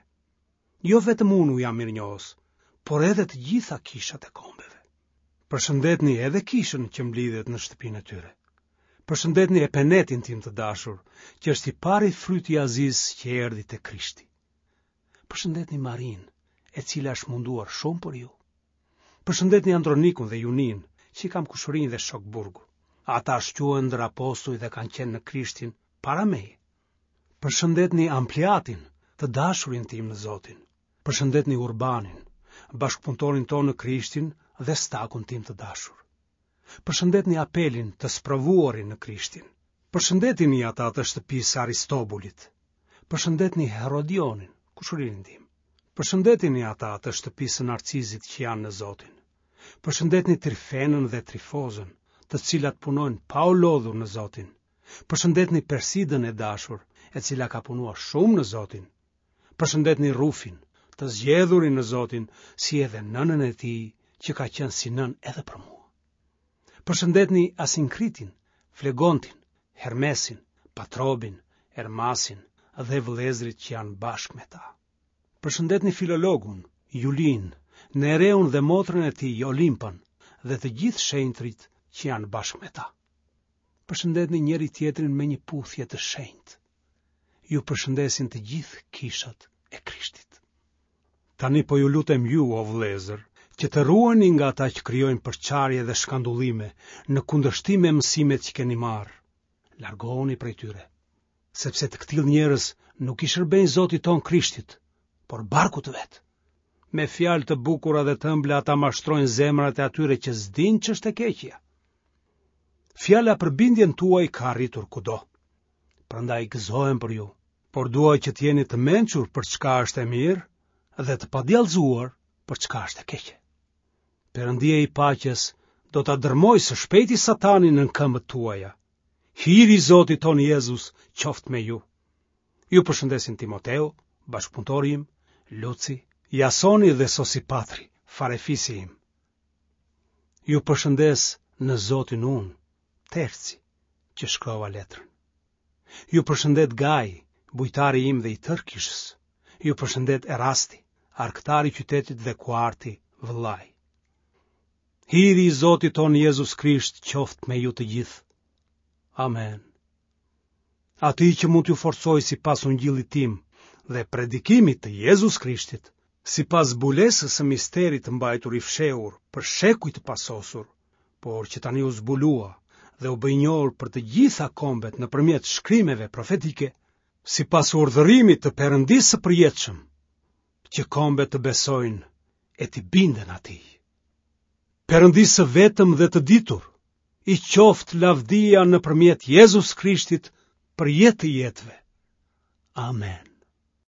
A: Jo vetëm unë u jam mirënjohës, por edhe të gjitha kishat e kombeve. Përshëndetni edhe kishën që mblidhet në shtëpinë e tyre. Përshëndetni Epenetin tim të dashur, që është i pari fryti i Aziz që erdhi te Krishti. Përshëndetni Marin, e cila është munduar shumë për ju. Përshëndetni Andronikun dhe Junin, që i kam kushërinë dhe shok burgu. Ata shquhen ndër apostujt dhe kanë qenë në Krishtin para meje. Përshëndetni Ampliatin, të dashurin tim në Zotin. Përshëndetni Urbanin, bashkëpunëtorin tonë në Krishtin dhe stakun tim të dashur. Përshëndetni Apelin, të sprovuarin në Krishtin. Përshëndetini ata të shtëpisë Aristobulit. Përshëndetni Herodionin, kushërinë tim. Përshëndetini ata të shtëpisë Narcizit që janë në Zotin. Përshëndetni Trifenën dhe Trifozën, të cilat punojnë pa u lodhur në Zotin. Përshëndetni Persidën e dashur, e cila ka punuar shumë në Zotin. Përshëndetni Rufin, të zgjedhurin në Zotin, si edhe nënën e tij, që ka qenë si nën edhe për mua. Përshëndetni Asinkritin, Flegontin, Hermesin, Patrobin, Hermasin dhe vëllezërit që janë bashkë me ta. Përshëndetni Filologun, Julin, Nereun dhe motrën e tij Olimpan dhe të gjithë shenjtrit që janë bashkë me ta. Përshëndetni njëri tjetrin me një puthje të shenjtë. Ju përshëndesin të gjithë kishat e Krishtit. Tani po ju lutem ju, o vëllezër, që të ruani nga ata që krijojnë përçarje dhe shkandullime në kundërshtim me mësimet që keni marrë. Largohuni prej tyre, sepse të këtill njerëz nuk i shërbejnë Zotit ton Krishtit, por barkut vet. Me fjalë të bukura dhe të ëmbla ata mashtrojnë zemrat e atyre që s'dinë ç'është e keqja. Fjala për bindjen tuaj ka arritur kudo. Prandaj gëzohem për ju, por dua që të jeni të mençur për çka është e mirë dhe të padjallëzuar për çka është e keqe. Perëndia i paqes do ta dërmojë së shpejti Satanin në këmbët tuaja. Hiri i Zotit ton Jezus qoftë me ju. Ju përshëndesin Timoteu, bashkëpunëtori im, Luci, Jasoni dhe Sosipatri, farefisi im. Ju përshëndes në Zotin unë, Terci, që shkrova letrën. Ju përshëndet Gaj, bujtari im dhe i tërë kishës. Ju përshëndet Erasti, arktari i qytetit dhe Kuarti, vëllai. Hiri i Zotit ton Jezus Krisht qoftë me ju të gjithë. Amen. Ati që mund t'ju forcoj si pas ungjillit tim dhe predikimit të Jezus Krishtit, si pas bulesës së misterit të mbajtur i fshehur për shekuj të pasosur, por që tani u zbulua dhe u bë i njohur për të gjitha kombet nëpërmjet shkrimeve profetike, si pas urdhërimit të Perëndisë së përjetshëm, që kombet të besojnë e të binden atij. Perëndisë vetëm dhe të ditur, i qoftë lavdia nëpërmjet Jezus Krishtit për jetë të jetëve. Amen.